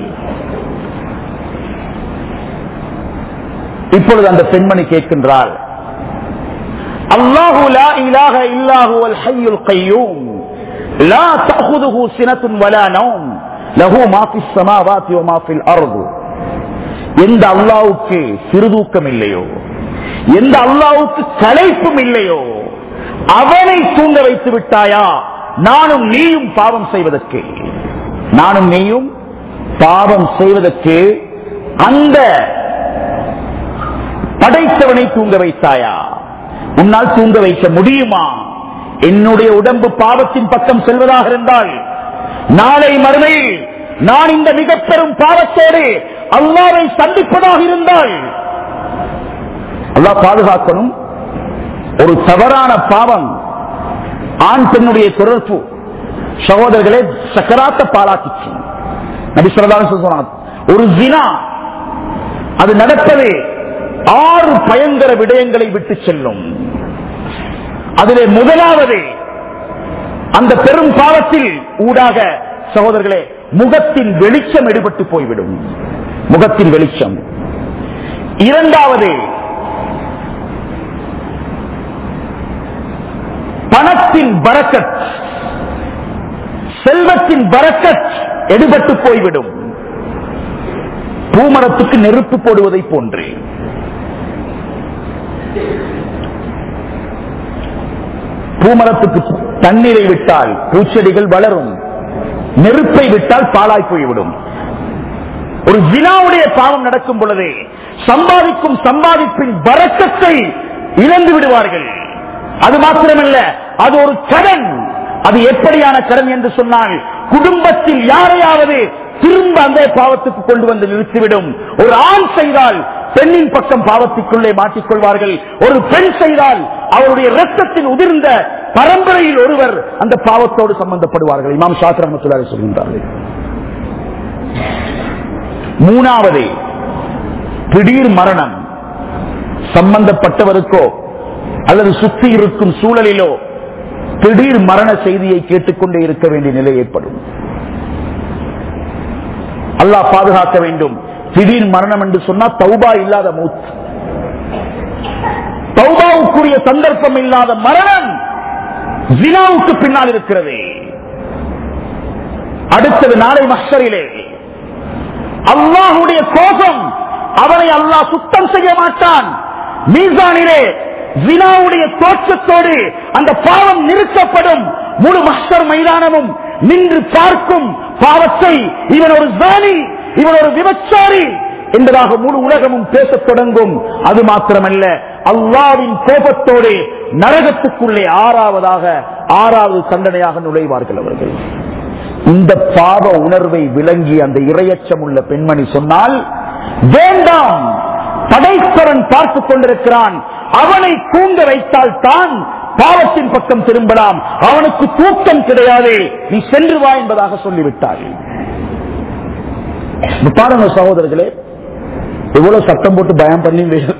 இப்பொழுது அந்த பெண்மணி கேட்கின்றாள், அல்லாஹு லா இலாஹ இல்லா ஹுவல் ஹய்யுல் கய்யூம் லா தஅஹுதுஹு சினத்துன் வலா நௌம் லஹு மா ஃபிஸ் ஸமாவாதி வ மா ஃபில் அர்து. எந்த அல்லாஹ்வுக்கு சிறுதூக்கம் இல்லையோ, எந்த அல்லாஹ்வுக்கு களைப்பும் இல்லையோ, அவனை தூங்க வைத்து விட்டாயா? நானும் நீயும் பாவம் செய்வதற்கு நானும் நீயும் பாவம் செய்வதற்கு அந்த படைத்தவனை தூங்க வைத்தாயா? உன்னால் தூங்க வைக்க முடியுமா? என்னுடைய உடம்பு பாவத்தின் பக்கம் செல்வதாக இருந்தால், நாளை மறுமையில் நான் இந்த மிக பெரும் பாவத்தோடு அல்லாஹ்வை சந்திப்பதாக இருந்தால், அல்லாஹ் பாதுகாக்கணும். ஒரு தவறான பாவம், ஆண் பெண்ணுடைய தொடர்பு, சகோதரர்களே, சக்கராத்த பாலாக்கிச்சு. நபி ஸல்லல்லாஹு அலைஹி வஸல்லம் சொன்னாங்க, ஒரு ஜினா அது நடப்பது ஆறு பயங்கர விடயங்களை விட்டு செல்லும். அதிலே முதலாவது, அந்த பெரும் பாவத்தில் ஊடாக சகோதரர்களே முகத்தின் வெளிச்சம் எடுபட்டு போய்விடும். முகத்தின் வெளிச்சம். இரண்டாவது, பணத்தின் பரக்கத், செல்வத்தின் பரக்கத் எடுபட்டு போய்விடும். பூமரத்துக்கு நெருப்பு போடுவதை போன்று. பூமரத்துக்கு தண்ணீரை விட்டால் பூச்செடிகள் வளரும், நெருப்பை விட்டால் பாலாய் போய்விடும். ஒரு ஜினாவுடைய பாவம் நடக்கும் பொழுது சம்பாதிக்கும் சம்பாதிப்பின் பரக்கத்தை இழந்து விடுவார்கள். அது மாத்திரமல்ல, அது ஒரு கடன். அது எப்படியான கடன் என்று சொன்னால், குடும்பத்தில் யாரையாவது திரும்ப அந்த பாவத்துக்கு கொண்டு வந்து நிறுத்திவிடும். ஒரு ஆண் செய்தால் பெண்ணின் பக்கம் பாவத்திற்குள்ளே மாட்டிக்கொள்வார்கள். ஒரு பெண் செய்தால் அவருடைய இரத்தத்தில் உதிர்ந்த பரம்பரையில் ஒருவர் அந்த பாவத்தோடு சம்பந்தப்படுவார்கள். இமாம் ஷாஃபி ரஹ்மத்துல்லாஹி அலைஹி சொல்கின்றார்கள். மூணாவது, திடீர் மரணம். சம்பந்தப்பட்டவருக்கோ அல்லது சுற்றி இருக்கும் சூழலிலோ திடீர் மரண செய்தியை கேட்டுக்கொண்டே இருக்க வேண்டிய நிலை ஏற்படும். அல்லாஹ் பாதுகாக்க வேண்டும். திடீர் மரணம் என்று சொன்னா தௌபா இல்லாத மௌத், தௌபாவுக்குரிய சந்தர்ப்பம் இல்லாத மரணம் ஜினாவுக்கு பின்னால் இருக்கிறது. அடுத்தது, நாளை மஹ்ஷரிலே அல்லாஹ்வுடைய கோபம், அவனை அல்லாஹ் சுத்தம் செய்ய மாட்டான். மீசானிலே ஜினாவுடைய தோற்றத்தோடு அந்த பாவம் நிறுத்தப்படும். முழு மஹ்ஷர் மைதானமும் நின்று பார்க்கும் பாவத்தை. இவன் ஒரு ஜானி, இவன் ஒரு விபச்சாரி என்பதாக முழு உலகமும் பேசத் தொடங்கும். அது மாத்திரமல்ல, அல்லாஹ்வின் கோபத்தோடு நரகத்துக்குள்ளே ஆறாவதாக ஆறாவது தண்டனையாக நுழைவார்கள் அவர்கள். இந்த பாவ உணர்வை விளங்கி அந்த இரையச்சம் உள்ள பெண்மணி சொன்னால், வேண்டாம், படைத்தவன் பார்த்துக் கொண்டிருக்கிறான், அவனை தூங்க வைத்தால் தான் பாவத்தின் பக்கம் திரும்பலாம், அவனுக்கு தூக்கம் கிடையாது, நீ சென்று வா என்பதாக சொல்லிவிட்டாள். பாருங்க சகோதரர்களே, எவ்வளவு சட்டம் போட்டு பயம் பண்ணி வேலை,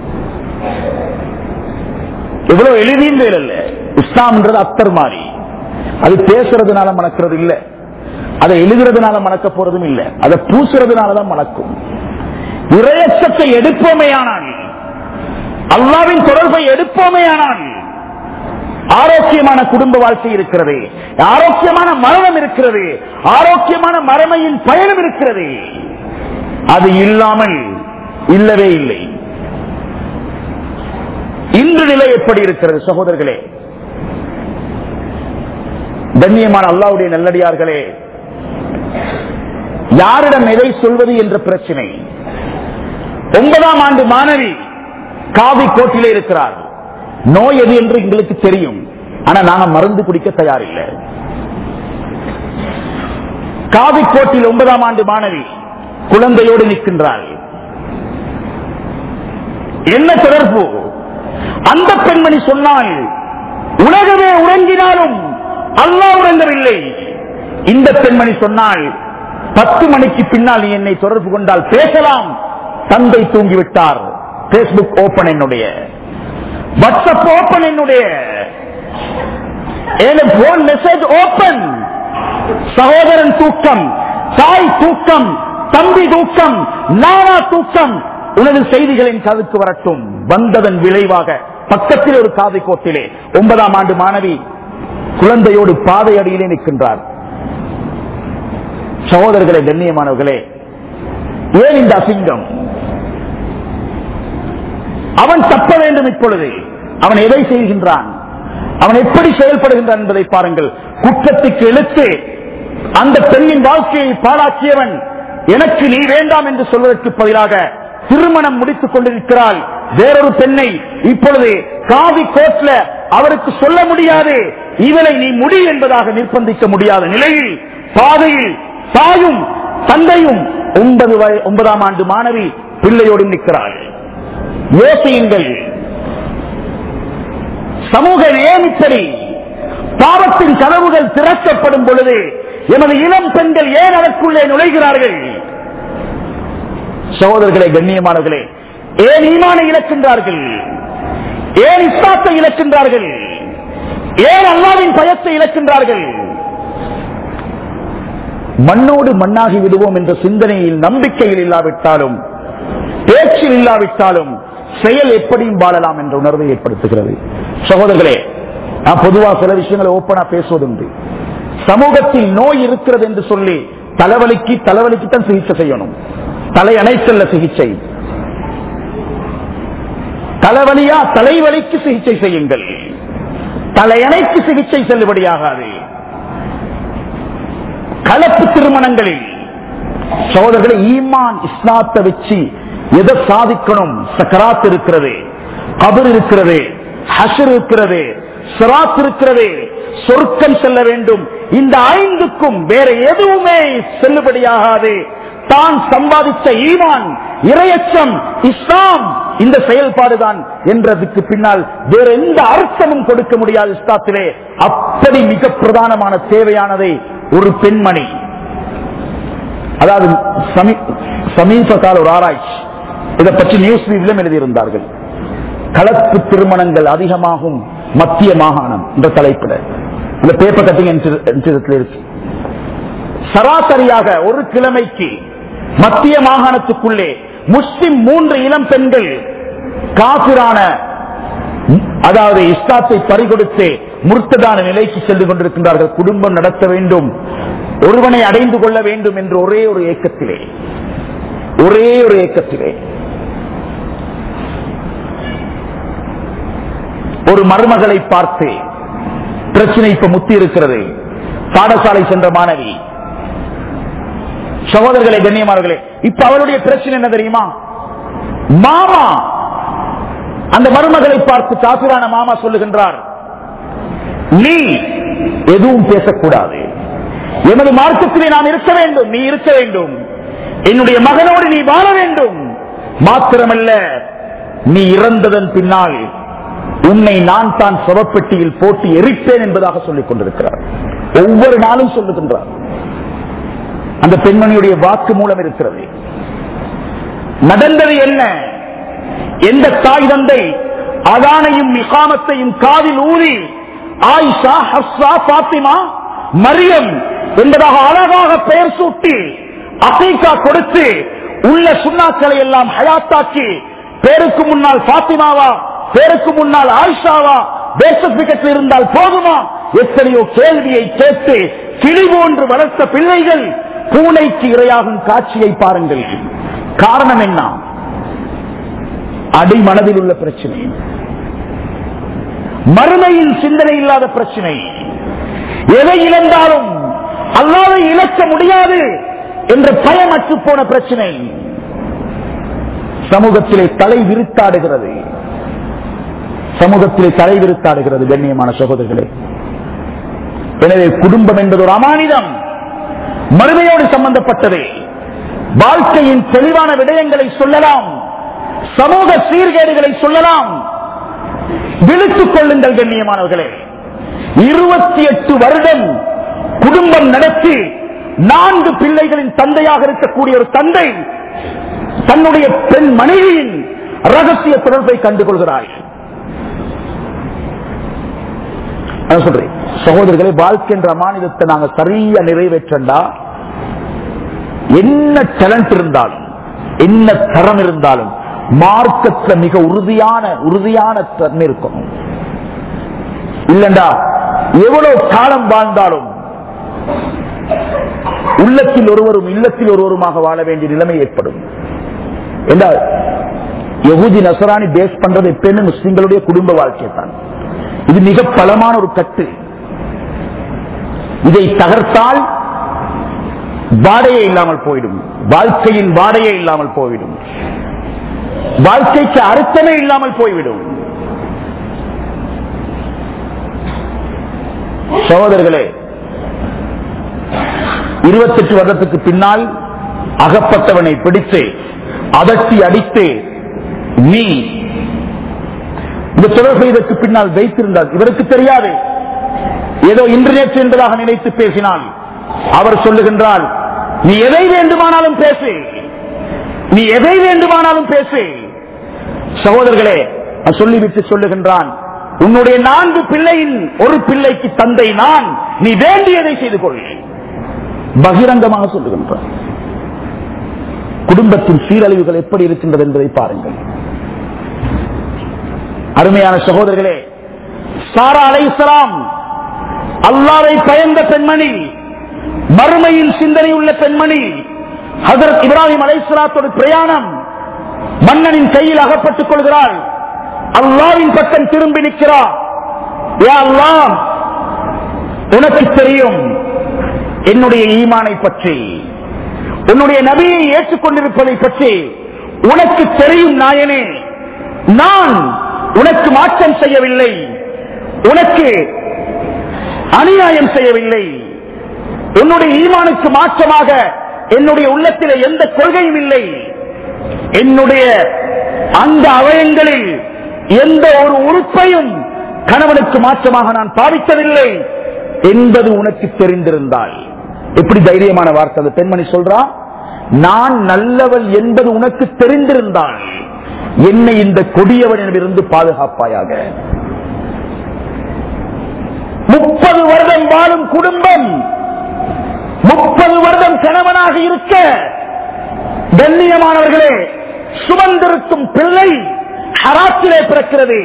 எவ்வளவு எளிதின் வேலை இல்ல. இஸ்லாம்ன்றது அத்தர் மாறி, அது பேசுறதுனால மணக்கிறது இல்ல, அதை எழுதுறதுனால மணக்க போறதும் இல்ல, அதை பூசுறதுனாலதான் மணக்கும். இறையச்சத்தை எடுப்போமேயானால், அல்லாவின் தொடர்பை எடுப்போமேயானால் ஆரோக்கியமான குடும்ப வாழ்க்கை இருக்கிறது, ஆரோக்கியமான மரணம் இருக்கிறது, ஆரோக்கியமான மறுமையின் பயணம் இருக்கிறது. அது இல்லாமல் இல்லவே இல்லை. இன்று நிலை எப்படி இருக்கிறது சகோதரர்களே? கண்ணியமான அல்லாஹ்வுடைய நல்லடியார்களே, யாரிடம் எதை சொல்வது என்ற பிரச்சனை. ஒன்பதாம் ஆண்டு மாணவி காவி கோட்டிலே இருக்கிறார். நோய் எது என்று எங்களுக்கு தெரியும், ஆனா நாங்க மருந்து குடிக்க தயாரில்லை. காவி கோட்டில் ஒன்பதாம் ஆண்டு மாணவி குழந்தையோடு நிற்கின்றாள். என்ன தொடர்பு? அந்த பெண்மணி சொன்னால், உலகமே உறங்கினாலும் அல்லாஹ் உறங்கவில்லை. இந்த பெண்மணி சொன்னால், பத்து மணிக்கு பின்னால் நீ என்னை தொடர்பு கொண்டால் பேசலாம். தந்தை தூங்கிவிட்டார். பேஸ்புக் ஓபன் என்னுடைய, வாட்ஸ்அப் ஓபன் என்னுடைய, போன் மெசேஜ் ஓபன். சகோதரன் தூக்கம், தாய் தூக்கம், தம்பி தூக்கம், நானா தூக்கம். உனது செய்திகளின் காதுக்கு வரட்டும். வந்ததன் விளைவாக பக்கத்தில் ஒரு காதை கோட்டிலே ஒன்பதாம் ஆண்டு மாணவி குழந்தையோடு பாதை அடியிலே நிற்கின்றார். சகோதரர்களே, கண்ணியமானவர்களே, ஏன் இந்த அசிங்கம்? அவன் தப்ப வேண்டும். இப்பொழுது அவன் எதை செய்கின்றான், அவன் எப்படி செயல்படுகின்றான் என்பதை பாருங்கள். குற்றத்துக்கு இழுத்து அந்த பெண்ணின் வாழ்க்கையை பாழாக்கியவன் எனக்கு நீ வேண்டாம் என்று சொல்வதற்கு பதிலாக திருமணம் முடித்துக் கொண்டிருக்கிறாள் வேறொரு பெண்ணை. இப்பொழுது காவி கோட்ல அவருக்கு சொல்ல முடியாது, இவளை நீ முடி என்பதாக நிர்பந்திக்க முடியாத நிலையில் பாதையில் தாயும் தந்தையும் ஒன்பது ஒன்பதாம் ஆண்டு மாணவி பிள்ளையோடு நிற்கிறாள். யோசியுங்கள், சமூக நியமிப்படி பாவத்தின் கதவுகள் திறக்கப்படும் பொழுது எமது இளம் பெண்கள் ஏன் அதற்குள்ளே நுழைகிறார்கள்? சகோதரர்களே, கண்ணியமானவர்களே, ஏன் ஈமானை இழக்கின்றார்கள்? ஏன் இஸ்லாத்தை இழக்கின்றார்கள்? ஏன் அல்லாஹ்வின் பயத்தை இழக்கின்றார்கள்? மண்ணோடு மண்ணாகி விடுவோம் என்ற சிந்தனையில், நம்பிக்கையில் இல்லாவிட்டாலும், பேச்சில் இல்லாவிட்டாலும் செயல் எப்படியும் வாழலாம் என்ற உணர்வை ஏற்படுத்துகிறது. சகோதரர்களே, நான் பொதுவாக சில விஷயங்களை ஓப்பனா பேசுவதுண்டு. சமூகத்தில் நோய் இருக்கிறது என்று சொல்லி தலைவலிக்கு தலைவலிக்கு தான் சிகிச்சை செய்யணும். தலை அணைத்தல்ல சிகிச்சை. தலைவலியா தலைவலிக்கு சிகிச்சை செய்யுங்கள். தலையணைக்கு சிகிச்சை செல்லுபடியாகாது. கலப்பு திருமணங்களில் சகோதரர்களை ஈமான் இஸ்லாத்தை வச்சு எதை சாதிக்கணும்? சக்கராத் இருக்கிறது, கபர் இருக்கிறது, ஹஷர் இருக்கிறது, சிராத் இருக்கிறது, சொர்க்கம் செல்ல வேண்டும். இந்த ஐந்துக்கும் வேற எதுவுமே செல்லுபடியாகாது. தான் சம்பாதித்த ஈமான், இறையச்சம், இஸ்லாம், இந்த செயல்பாடுதான் என்றதுக்கு பின்னால் வேற எந்த அர்த்தமும் கொடுக்க முடியாது இஸ்லாத்திலே. அப்படி மிக பிரதானமான தேவையானதை ஒரு பெண்மணி, அதாவது சமீப கால ஒரு ஆராய்ச்சி இதை பற்றி நியூஸ் வீவ்ல எழுதியிருந்தார்கள். கலப்பு திருமணங்கள் அதிகமாகும் மத்திய மாகாணம் என்ற தலைப்பில் இந்த பேப்பர் கட்டிங் இருக்கு. சராசரியாக ஒரு கிழமைக்கு மத்திய மாகாணத்துக்குள்ளே முஸ்லிம் மூன்று இளம் பெண்கள் காபிரான, அதாவது இஸ்லாத்தை பறிகொடுத்து முர்த்ததான நிலைக்கு சென்று கொண்டிருக்கின்றார்கள். குடும்பம் நடத்த வேண்டும், ஒருவனை அடைந்து கொள்ள வேண்டும் என்ற ஒரே ஒரு ஏக்கத்திலே ஒரே ஒரு ஏக்கத்திலே ஒரு மருமகளை பார்த்து பிரச்சனை இப்ப முத்தி இருக்கிறது. பாடசாலை சென்ற மாணவி, சகோதரர்களே, கண்ணியமானவர்களே, இப்ப அவளுடைய பிரச்சனை என்ன தெரியுமா? மாமா அந்த மருமகளை பார்த்து காபிரான மாமா சொல்லுகின்றார், நீ எதுவும் பேசக்கூடாது, எமது மார்க்கத்திலே நாம் இருக்க வேண்டும், நீ இருக்க வேண்டும், என்னுடைய மகனோடு நீ வாழ வேண்டும், மாத்திரமல்ல நீ இறந்ததன் பின்னால் உன்னை நான் தான் சவப்பெட்டியில் போட்டு எரிப்பேன் என்பதாக சொல்லிக் கொண்டிருக்கிறார். ஒவ்வொரு நாளும் சொல்லுகின்றார். அந்த பெண்மணியுடைய வாக்கு மூலம் இருக்கிறது. நடந்தது என்ன? எந்த தாய் தந்தை அதானையும் இகாமத்தையும் காதில் ஊறி ஆயிஷா, ஹப்ஸா, பாத்திமா, மரியம் என்பதாக அழகாக பெயர் சூட்டி அகீகா கொடுத்து உள்ள சுன்னாக்களை எல்லாம் ஹயாத்தாக்கி, பேருக்கு முன்னால் பாத்திமாவா, பேருக்கு முன்னால் ஆயிஷாவா, பேசபிகத்தில் இருந்தால் போதுமா, எத்தனையோ கேள்வியை கேட்டு கிளி போன்று வளர்த்த பிள்ளைகள் பூனைக்கு இரையாகும் காட்சியை பாருங்கள். காரணம் என்ன? அடிமனதில் உள்ள பிரச்சனை. மறுமையின் சிந்தனை இல்லாத பிரச்சனை. எதை இழந்தாலும் அல்லாஹ்வை இழக்க முடியாது என்ற பயமற்று போன பிரச்சனை சமூகத்திலே தலை விரித்தாடுகிறது. சமூகத்திலே தலை விரித்தாடுகிறது கண்ணியமான சகோதரர்களே. எனவே குடும்பம் என்பது ஒரு அமானிதம், மறுமையோடு சம்பந்தப்பட்டது. வாழ்க்கையின் தெளிவான விடயங்களை சொல்லலாம், சமூக சீர்கேடுகளை சொல்லலாம். விழித்துக் கொள்ளுங்கள் கண்ணியமானவர்களே. இருபத்தி எட்டு வருடம் குடும்பம் நடத்தி நான்கு பிள்ளைகளின் தந்தையாக இருக்கக்கூடிய ஒரு தந்தை தன்னுடைய பெண் மனைவியின் ரகசிய தொடர்பை கண்டுகொள்கிறார். சொல்றேன் சகோதரர்களை, வாழ்க்கை என்ற அமானிதத்தை நாங்க சரியா நிறைவேற்றா என்ன டேலண்ட் இருந்தாலும் என்ன தரம் இருந்தாலும் மார்க்கத்தில் மிக உறுதியான உறுதியான தன்மை இருக்கும். இல்லண்டா எவ்வளவு காலம் வாழ்ந்தாலும் உள்ளத்தில் ஒருவரும் இல்லத்தில் ஒருவருமாக வாழ வேண்டிய நிலைமை ஏற்படும். என்றால் யஹூதி நசராணி பேஸ் பண்றது எப்பயுமே முஸ்லிம்களுடைய குடும்ப வாழ்க்கை தான். இது மிக பலமான ஒரு கட்டு. இதை தகர்த்தால் வாடையே இல்லாமல் போயிடும், வாழ்க்கையின் வாடையே இல்லாமல் போய்விடும், வாழ்க்கைக்கு அர்த்தமே இல்லாமல் போய்விடும். சகோதரர்களே, இருபத்தி எட்டு வருடத்துக்கு பின்னால் அகப்பட்டவனை பிடித்து அதட்டி அடித்து நீ இந்த தொடர்பை இதற்கு பின்னால் வைத்திருந்தால் இவருக்கு தெரியாது, ஏதோ இன்டர்நெட் என்பதாக நினைத்து பேசினால் அவர் சொல்லுகின்றால் நீ எதை வேண்டுமானாலும் பேசு, நீ எதை வேண்டுமானாலும் பேசு. சகோதரர்களே, சொல்லிவிட்டு சொல்லுகின்றான், உன்னுடைய நான்கு பிள்ளையின் ஒரு பிள்ளைக்கு தந்தை நான், நீ வேண்டியதை செய்து கொள். பகிரங்கமாக சொல்லுகின்றான். குடும்பத்தின் சீரழிவுகள் எப்படி இருக்கின்றது என்பதை பாருங்கள். அருமையான சகோதரர்களே, சாரா அலைஹிஸ்ஸலாம் அல்லாஹ்வை பயந்த பெண்மணி, மறுமையின் சிந்தனை உள்ள பெண்மணி. ஹஜ்ரத் இப்ராஹிம் அலைஹிஸ்ஸலாத்தோட பிரயாணம், மன்னனின் கையில் அகப்பட்டுக் கொள்கிறாள். அல்லாஹ்வின் பக்கம் திரும்பி நிற்கிறார். யா அல்லாஹ், உனக்கு தெரியும் என்னுடைய ஈமானை பற்றி, உன்னுடைய நபியை ஏற்றுக்கொண்டிருப்பதை பற்றி உனக்கு தெரியும் நாயனே. நான் உனக்கு மாற்றம் செய்யவில்லை, உனக்கு அநியாயம் செய்யவில்லை. உன்னுடைய ஈமானுக்கு மாற்றமாக என்னுடைய உள்ளத்தில் எந்த கொள்கையும் இல்லை. என்னுடைய அந்த அவயங்களில் எந்த ஒரு உறுப்பையும் கணவனுக்கு மாற்றமாக நான் பாவித்ததில்லை என்பது உனக்கு தெரிந்திருந்தால். எப்படி தைரியமான வார்த்தை அந்த பெண்மணி சொல்றா, நான் நல்லவள் என்பது உனக்கு தெரிந்திருந்தால் என்னை இந்த கொடியவனிடமிருந்து பாதுகாப்பாயாக. முப்பது வருடம் வாழும் குடும்பம், முப்பது வருடம் கணவனாக இருக்க, கண்ணியமானவர்களே, சுமந்திருக்கும் பிள்ளை ஹராத்திலே பிறக்கிறது.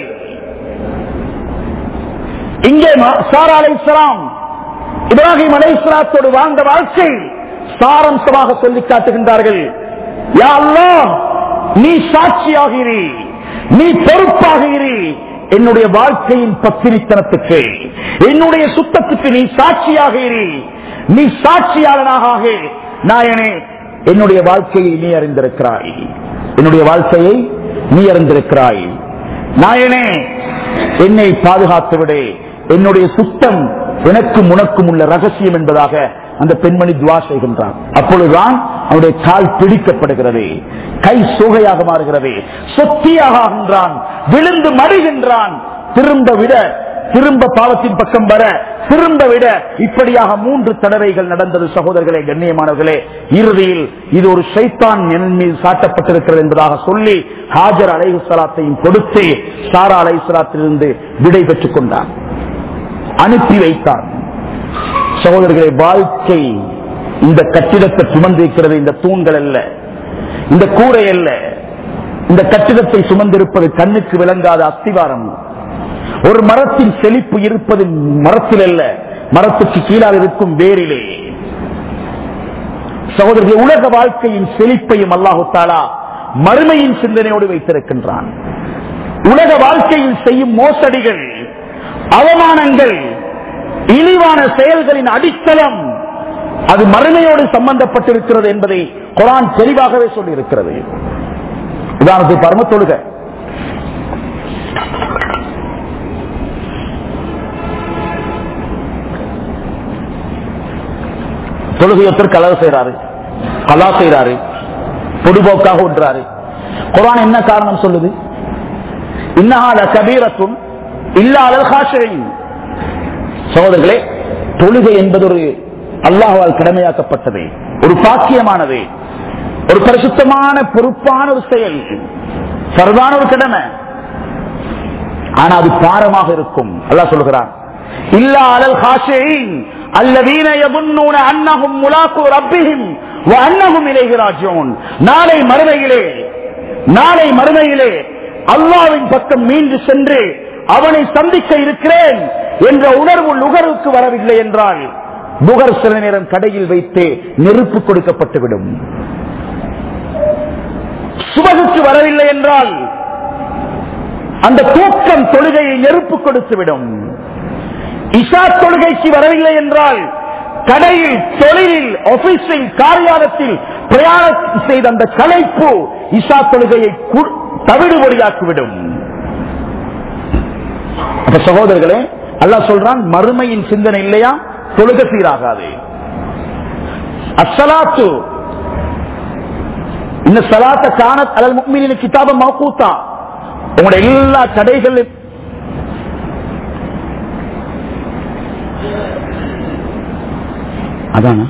இங்கே சாரா அலைஹிஸ்ஸலாம் இப்ராஹிம் அலைஹிஸ்ஸலாத்தோடு வாழ்ந்த வாழ்க்கை சாரம்சமாக சொல்லி காட்டுகின்றார்கள். யா அல்லாஹ், நீ சாட்சியாகிறீ, நீ பொறுப்பாகிறீ. என்னுடைய வாழ்க்கையின் பத்திரித்தனத்துக்கு, என்னுடைய சுத்தத்துக்கு நீ சாட்சியாகிறீ, நீ சாட்சியாளனாக. நாயனே, என்னுடைய வாழ்க்கையை நீ அறிந்திருக்கிறாய், என்னுடைய வாழ்க்கையை நீ அறிந்திருக்கிறாய். நாயனே, என்னை பாதுகாத்து விடு, என்னுடைய சுத்தம் எனக்கும் உனக்கும் உள்ள ரகசியம் என்பதாக அந்த பெண்மணி துவா செய்கின்றான். அப்பொழுதுதான் அவருடைய கால் பிடிக்கப்படுகிறது, கை சோகையாக மாறுகிறது, சொத்தியாக ஆகின்றான், விழுந்து மடிகின்றான். திரும்ப விட, திரும்ப பாவத்தின் பக்கம் வர, திரும்ப விட, இப்படியாக மூன்று தடவைகள் நடந்தது. சகோதரர்களே, கண்ணியமானவர்களே, இறுதியில் இது ஒரு ஷைத்தான் என் மீது சாட்டப்பட்டிருக்கிறது என்பதாக சொல்லி ஹாஜர் அலைஹிஸ்ஸலாத்தையும் கொடுத்து சாரா அலைஹிஸ்ஸலாத்திலிருந்து விடை பெற்றுக் கொண்டான், அனுப்பி வைத்தான். சகோதரர்களே, வாழ்க்கை இந்த கட்டிடத்தை சுமந்திருக்கிறது. இந்த தூண்கள் அல்ல, இந்த கூரை அல்ல, இந்த கட்டிடத்தை சுமந்திருப்பது கண்ணுக்கு விளங்காத அஸ்திவாரம். ஒரு மரத்தின் செழிப்பு இருப்பது மரத்தில் அல்ல, மரத்துக்கு கீழாக இருக்கும் வேரிலே. சகோதரர்களே, உலக வாழ்க்கையின் செழிப்பையும் அல்லாஹு தஆலா மறுமையின் சிந்தனையோடு வைத்திருக்கின்றான். உலக வாழ்க்கையில் செய்யும் மோசடிகள், அவமானங்கள், இழிவான செயல்களின் அடித்தளம் அது மறுமையோடு சம்பந்தப்பட்டிருக்கிறது என்பதை குர்ஆன் தெளிவாகவே சொல்லி இருக்கிறது. உதாரணத்துக்கு பாருங்க, தொழுகை. தொழுகையொத்தர் கலவு செய்யறாரு, கலா செய்யறாரு, பொதுபோக்காக ஒன்றாரு. குர்ஆன் என்ன காரணம் சொல்லுது? இன்னஹா லகபீரத்துன் இல்லா அலல் காஷியின். சகோதரர்களே, தொழுகை என்பது ஒரு அல்லாஹ்வால் கடமையாக்கப்பட்டது, ஒரு பாக்கியமானது, ஒரு பரிசுத்தமான பொறுப்பான ஒரு செயல், சர்வான ஒரு கடமை. ஆனா அது பாரமாக இருக்கும். அல்லாஹ் சொல்கிறான், இல்லா அலல் காஷியின் அல்லதீன யظنون அன்னஹும் முலாக்கு ரப்பிஹிம் வ அன்னஹும் இலைஹி ராஜிஊன். நாளை மறுமையிலே நாளை மறுமையிலே அல்லாஹ்வின் பக்கம் மீண்டு சென்று அவனை சந்திக்க இருக்கிறேன் என்ற உணர்வு நுகர்வுக்கு வரவில்லை என்றால் நுகர் சில நேரம் கடையில் வைத்து நெருப்பு கொடுக்கப்பட்டுவிடும். சுபகுக்கு வரவில்லை என்றால் அந்த தூக்கம் தொழுகையை நெருப்பு கொடுத்துவிடும். இஷா தொழுகைக்கு வரவில்லை என்றால் கடையில், தொழிலில், ஆபீஸில், காரியாலயத்தில் பிரயாணம் செய்த அந்த களைப்பு இஷா தொழுகையை தவிடுபொடியாக்கிவிடும். அப்ப சகோதரர்களே, அல்லாஹ் சொல்றான், மறுமையின் சிந்தனை இல்லையா தொழுகை சீராகாது. அஸ்ஸலாத்து இந்த ஸலாத்த கானத் அலல் முஃமினீன கிதாபம் மவ்கூதா. உங்களுடைய எல்லா தடைகளும் அதானா?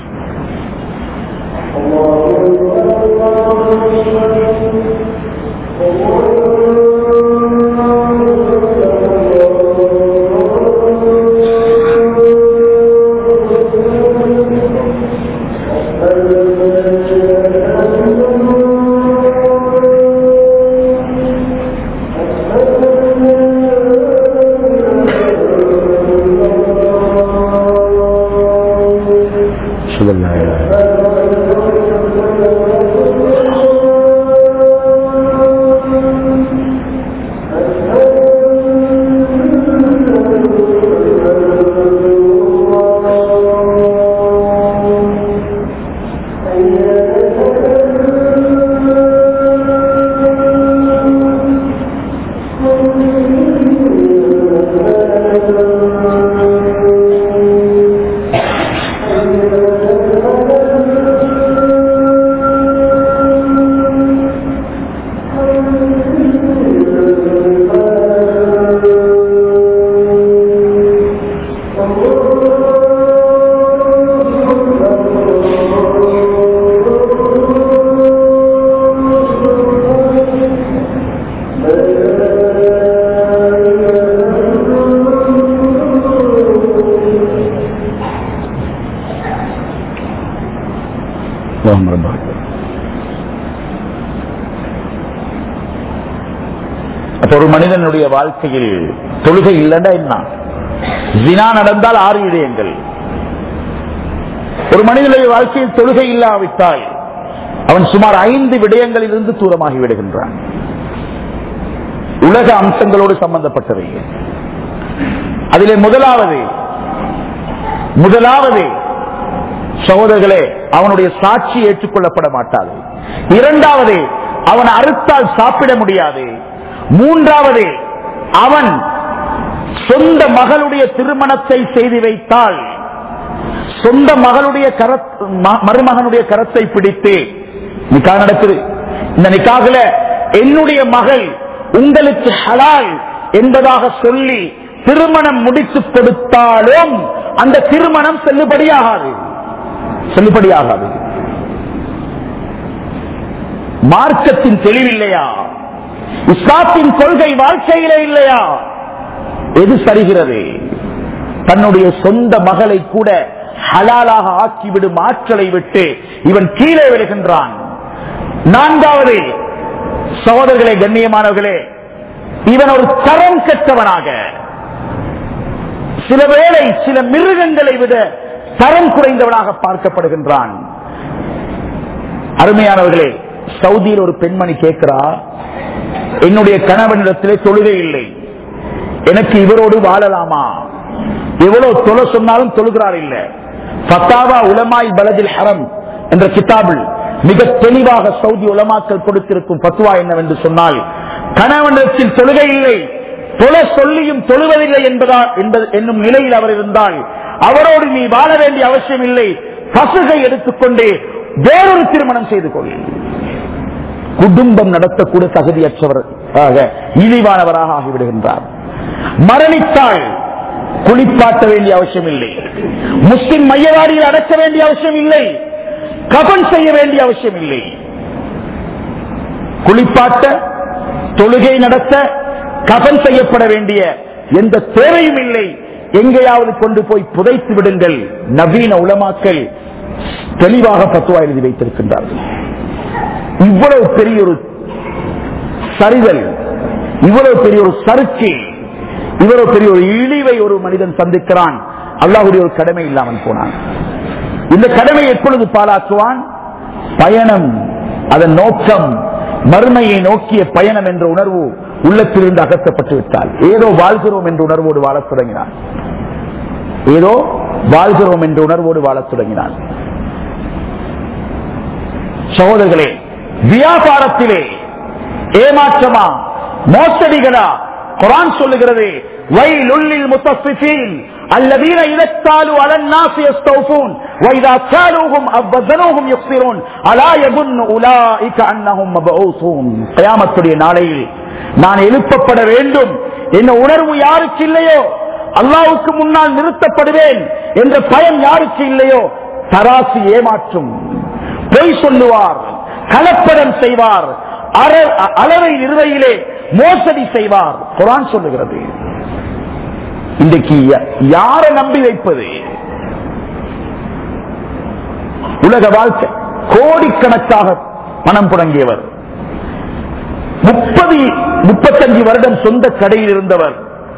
ஒரு மனிதனுடைய வாழ்க்கையில் தொழுகை இல்லைன்னா என்ன? ஜினா நடந்தால் ஆறு விடயங்கள். ஒரு மனிதனுடைய வாழ்க்கையில் தொழுகை இல்லாவிட்டால் அவன் சுமார் ஐந்து விடயங்களில் இருந்து தூரமாகி விடுகின்றான். உலக அம்சங்களோடு சம்பந்தப்பட்டவை. அதிலே முதலாவது முதலாவது சகோதரர்களே, அவனுடைய சாட்சி ஏற்றுக்கொள்ளப்பட மாட்டாது. இரண்டாவது, அவன் அறுத்தால் சாப்பிட முடியாது. மூன்றாவது, அவன் சொந்த மகளுடைய திருமணத்தை செய்து வைத்தால் சொந்த மகளுடைய மருமகனுடைய கரத்தை பிடித்து நிக்கா நடக்குது, இந்த நிக்காகல என்னுடைய மகள் உங்களுக்கு ஹலால் என்பதாக சொல்லி திருமணம் முடித்து கொடுத்தாலும் அந்த திருமணம் செல்லுபடியாகாது செல்லுபடியாகாது மார்க்கத்தின் தெளிவில்லையா? இஸ்லாத்தின் கொள்கை வாழ்க்கையிலே இல்லையா? எது சரிகிறது? தன்னுடைய சொந்த மகளை கூட ஹலாலாக ஆக்கிவிடும் ஆற்றலை விட்டு இவன் கீழே விடுகின்றான். நான்காவது சகோதரர்களே, கண்ணியமானவர்களே, இவன் ஒரு தரம் கெட்டவனாக, சில வேளை சில மிருகங்களை விட தரம் குறைந்தவனாக பார்க்கப்படுகின்றான். அருமையானவர்களே, சவுதியில் ஒரு பெண்மணி கேட்கிறா, என்னுடைய கணவனிடத்திலே தொழுகை இல்லை, எனக்கு இவரோடு வாழலாமா? எவ்வளவு தொலை சொன்னாலும் தொழுகிறார் இல்ல. ஃபத்தாவா உலமாய் பலதில் ஹரம் என்ற கிதாபில் மிக தெளிவாக சவுதி உலமாக்கள் கொடுத்திருக்கும் பத்துவா என்னவென்று சொன்னால், கணவனிடத்தில் தொழுகை இல்லை, தொலை சொல்லியும் தொழுவதில்லை என்பதா என்னும் நிலையில் அவர் இருந்தால் அவரோடு நீ வாழ வேண்டிய அவசியம் இல்லை, பசுகை எடுத்துக்கொண்டு வேறொரு திருமணம் செய்து கொள். குடும்பம் நடத்தக்கூட தகுதியற்றவராக இழிவானவராக ஆகிவிடுகின்றார். மரணித்தால் குளிப்பாட்ட வேண்டிய அவசியம் இல்லை, முஸ்லிம் மையவாடியில் அடக்க வேண்டிய அவசியம் இல்லை, கபன் செய்ய வேண்டிய அவசியம் இல்லை. குளிப்பாட்ட, தொழுகை நடத்த, கபன் செய்யப்பட வேண்டிய எந்த தேவையும் இல்லை. எங்கேயாவது கொண்டு போய் புதைத்து விடுங்கள். நவீன உலமாக்கள் தெளிவாக பத்துவா எழுதி வைத்திருக்கின்றார்கள். இவ்வளவு பெரிய ஒரு சரிதல், இவ்வளவு பெரிய ஒரு சர்ச்சை, இவ்வளவு பெரிய ஒரு இழிவை ஒரு மனிதன் சந்திக்கிறான். அல்லாஹ்வுடைய ஒரு கடமை இல்லாமல் போனான். இந்த கடமை எப்பொழுது பாழாக்குவான்? பயணம், அதன் நோக்கம் மறுமையை நோக்கிய பயணம் என்ற உணர்வு உள்ளத்திலிருந்து அகற்றப்பட்டு விட்டால், ஏதோ வாழ்கிறோம் என்ற உணர்வோடு வாழத் தொடங்கினான். ஏதோ வாழ்கிறோம் என்ற உணர்வோடு வாழத் தொடங்கினான். சகோதரர்களே, வியாபாரத்திலே ஏமாற்றமா, மோசடிகளா? குர்ஆன் சொல்லுகிறது, வயலுல் முத்தஃபிஃபீன் الذين إذا اكتالوا على الناس يستوفون وإذا كالوهم أو وزنوهم يخسرون ألا يظن أولئك أنهم مبعوثون. கியாமத்துடைய நாளையில் நான் எழுப்பப்பட வேண்டும் என்ற உணர்வு யாருக்கு இல்லையோ, அல்லாஹ்வுக்கு முன்னால் நிறுத்தப்படுவேன் என்ற பயம் யாருக்கு இல்லையோ, தராசு ஏமாற்றும், பொய் சொல்லுவார், கலப்படம் செய்வார், அளவை நிறுவையிலே மோசடி செய்வார். குர்ஆன் சொல்லுகிறது. இன்றைக்கு யாரை நம்பி வைப்பது? உலக வாழ்க்கை கோடிக்கணக்காக பணம் புழங்கியவர், முப்பது முப்பத்தஞ்சு வருடம் சொந்த கடையில் இருந்தவர்,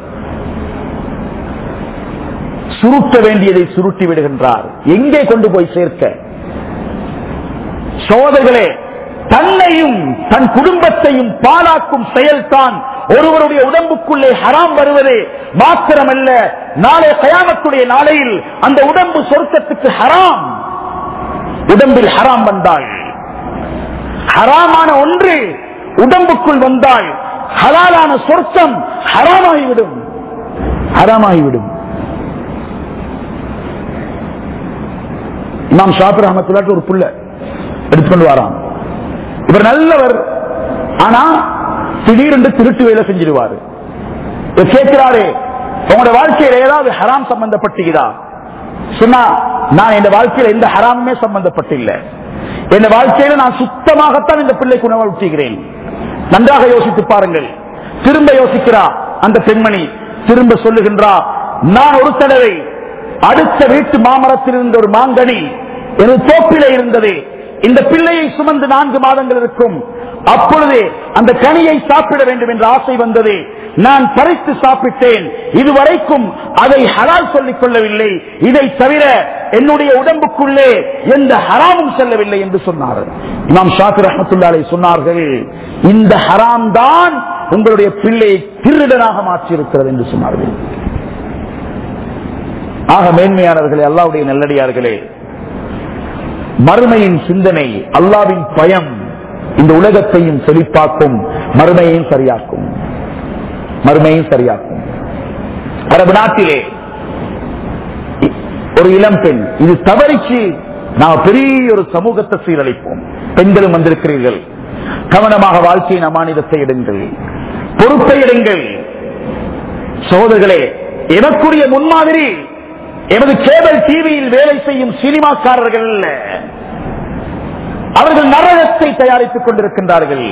சுருட்ட வேண்டியதை சுருட்டி விடுகின்றார். எங்கே கொண்டு போய் சேர்க்க? சோதர்களே, தன்னையும் தன் குடும்பத்தையும் பாழாக்கும் செயல்தான் ஒருவருடைய உடம்புக்குள்ளே ஹராம் வருவது மாத்திரமல்ல, நாளை கயாமத்துடைய நாளையில் அந்த உடம்பு சொர்க்கத்துக்கு ஹராம். உடம்பில் ஹராம் வந்தால், ஹராமான ஒன்று உடம்புக்குள் வந்தால், ஹலாலான சொர்க்கம் ஹராமாகிவிடும், ஹராமாகிவிடும். இமாம் ஷாஃபி ரஹ்மத்துல்லாஹி ஒரு புள்ள எடுத்துக்கொண்டு வரான். இவர் நல்லவர், ஆனா திடீரென்று திருட்டு வேலை செஞ்சிருவாரு. கேட்கிறாரு, உங்களோட வாழ்க்கையில ஏதாவது ஹராம் சம்பந்தப்பட்டீங்களா? சொன்னா, நான் என் வாழ்க்கையில எந்த ஹராமுமே சம்பந்தப்பட்டில்லை, என் வாழ்க்கையில நான் சுத்தமாகத்தான் இந்த பிள்ளைக்கு உணவு ஊட்டுகிறேன். நன்றாக யோசித்து பாருங்கள். திரும்ப யோசிக்கிறா அந்த பெண்மணி, திரும்ப சொல்லுகின்றா, நான் ஒரு தடவை அடுத்த வீட்டு மாமரத்தில் இருந்த ஒரு மாங்கனி எனது தோப்பிலே இருந்தது, இந்த பிள்ளையை சுமந்து நான்கு மாதங்கள் இருக்கும், அப்பொழுது அந்த கனியை சாப்பிட வேண்டும் என்ற ஆசை வந்தது, நான் பறித்து சாப்பிட்டேன், இதுவரைக்கும் அதை ஹலால் சொல்லிக் கொள்ளவில்லை, இதை தவிர என்னுடைய உடம்புக்குள்ளே எந்த ஹராமும் செல்லவில்லை என்று சொன்னார். இமாம் ஷாஃபி ரஹ்மத்துல்லாஹி அலைஹி சொன்னார்கள், இந்த ஹராம் தான் உங்களுடைய பிள்ளையை திருடனாக மாற்றியிருக்கிறது என்று சொன்னார்கள். ஆக மேன்மையானவர்களே, அல்லாஹ்வுடைய நல்லடியார்களே, மறுமையின் சிந்தனை, அல்லாஹ்வின் பயம் இந்த உலகத்தையும் செழிப்பாக்கும், மறுமையையும் சரியாக்கும், மறுமையும் சரியாக்கும். அரபு நாட்டிலே ஒரு இளம் பெண் இது தவறிச்சு, நாம் பெரிய ஒரு சமூகத்தை சீரழிப்போம். பெண்களும் வந்திருக்கிறீர்கள், கவனமாக வாழ்க்கையின் அமானிதத்தை எடுங்கள், பொறுப்பை எடுங்கள். சகோதரர்களே, எனக்குரிய முன்மாதிரி எமது கேபிள் டிவியில் வேலை செய்யும் சினிமாக்காரர்கள் அல்ல, அவர்கள் நரகத்தை தயாரித்துக் கொண்டிருக்கின்றார்கள்.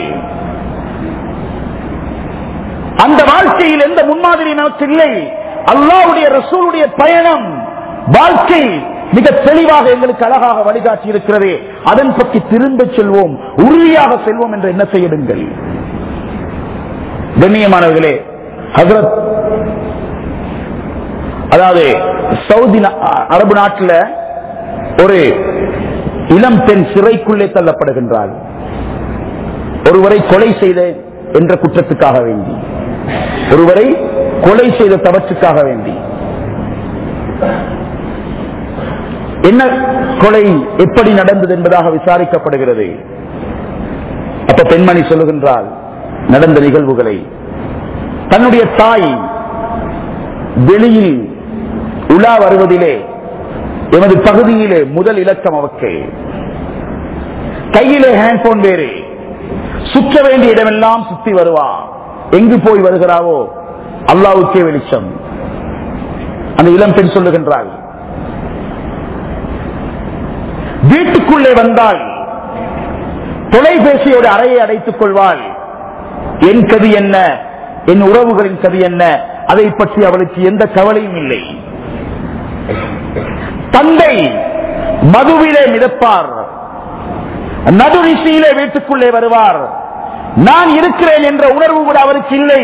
அந்த வாழ்க்கையில் எந்த முன்மாதிரி நமக்கு இல்லை. அல்லாஹ்வுடைய ரசூலுடைய பயணம், வாழ்க்கை மிக தெளிவாக எங்களுக்கு அழகாக வழிகாட்டி இருக்கிறது. அதன் பற்றி திரும்ப செல்வோம், உறுதியாக செல்வோம் என்ற எண்ணத்தை எடுங்கள். கண்ணியமானவர்களே, ஹஜ்ரத் அதாவது சவுதி அரபு நாட்டில் ஒரு இளம் பெண் சிறைக்குள்ளே தள்ளப்படுகின்றாள், ஒருவரை கொலை செய்த என்ற குற்றத்துக்காக வேண்டி. ஒருவரை கொலை செய்த தவற்றுக்காக வேண்டி. என்ன கொலை எப்படி நடந்தது என்பதாக விசாரிக்கப்படுகிறது. அப்ப பெண்மணி சொல்லுகின்றால் நடந்த நிகழ்வுகளை. தன்னுடைய தாய் வெளியில் உலா வருவதிலே எமது பகுதியிலே முதல் இலக்கம் அவருக்கு. கையிலே ஹேண்ட்போன் வேறு, சுற்ற வேண்டிய இடமெல்லாம் சுத்தி வருவா. எங்கு போய் வருகிறாவோ அல்லாஹ்வுக்கே வெளிச்சம். அந்த இளம் பெண் சொல்லுகின்றாள், வீட்டுக்குள்ளே வந்தால் தொலைபேசியோட அறையை அடைத்துக் கொள்வாள். என் கதி என்ன, என் உறவுகளின் கதி என்ன, அதை பற்றி அவளுக்கு எந்த கவலையும் இல்லை. தந்தை மதுவிலே மிதப்பார், நடுநிசையிலே வீட்டுக்குள்ளே வருவார். நான் இருக்கிறேன் என்ற உணர்வு கூட அவருக்கு இல்லை.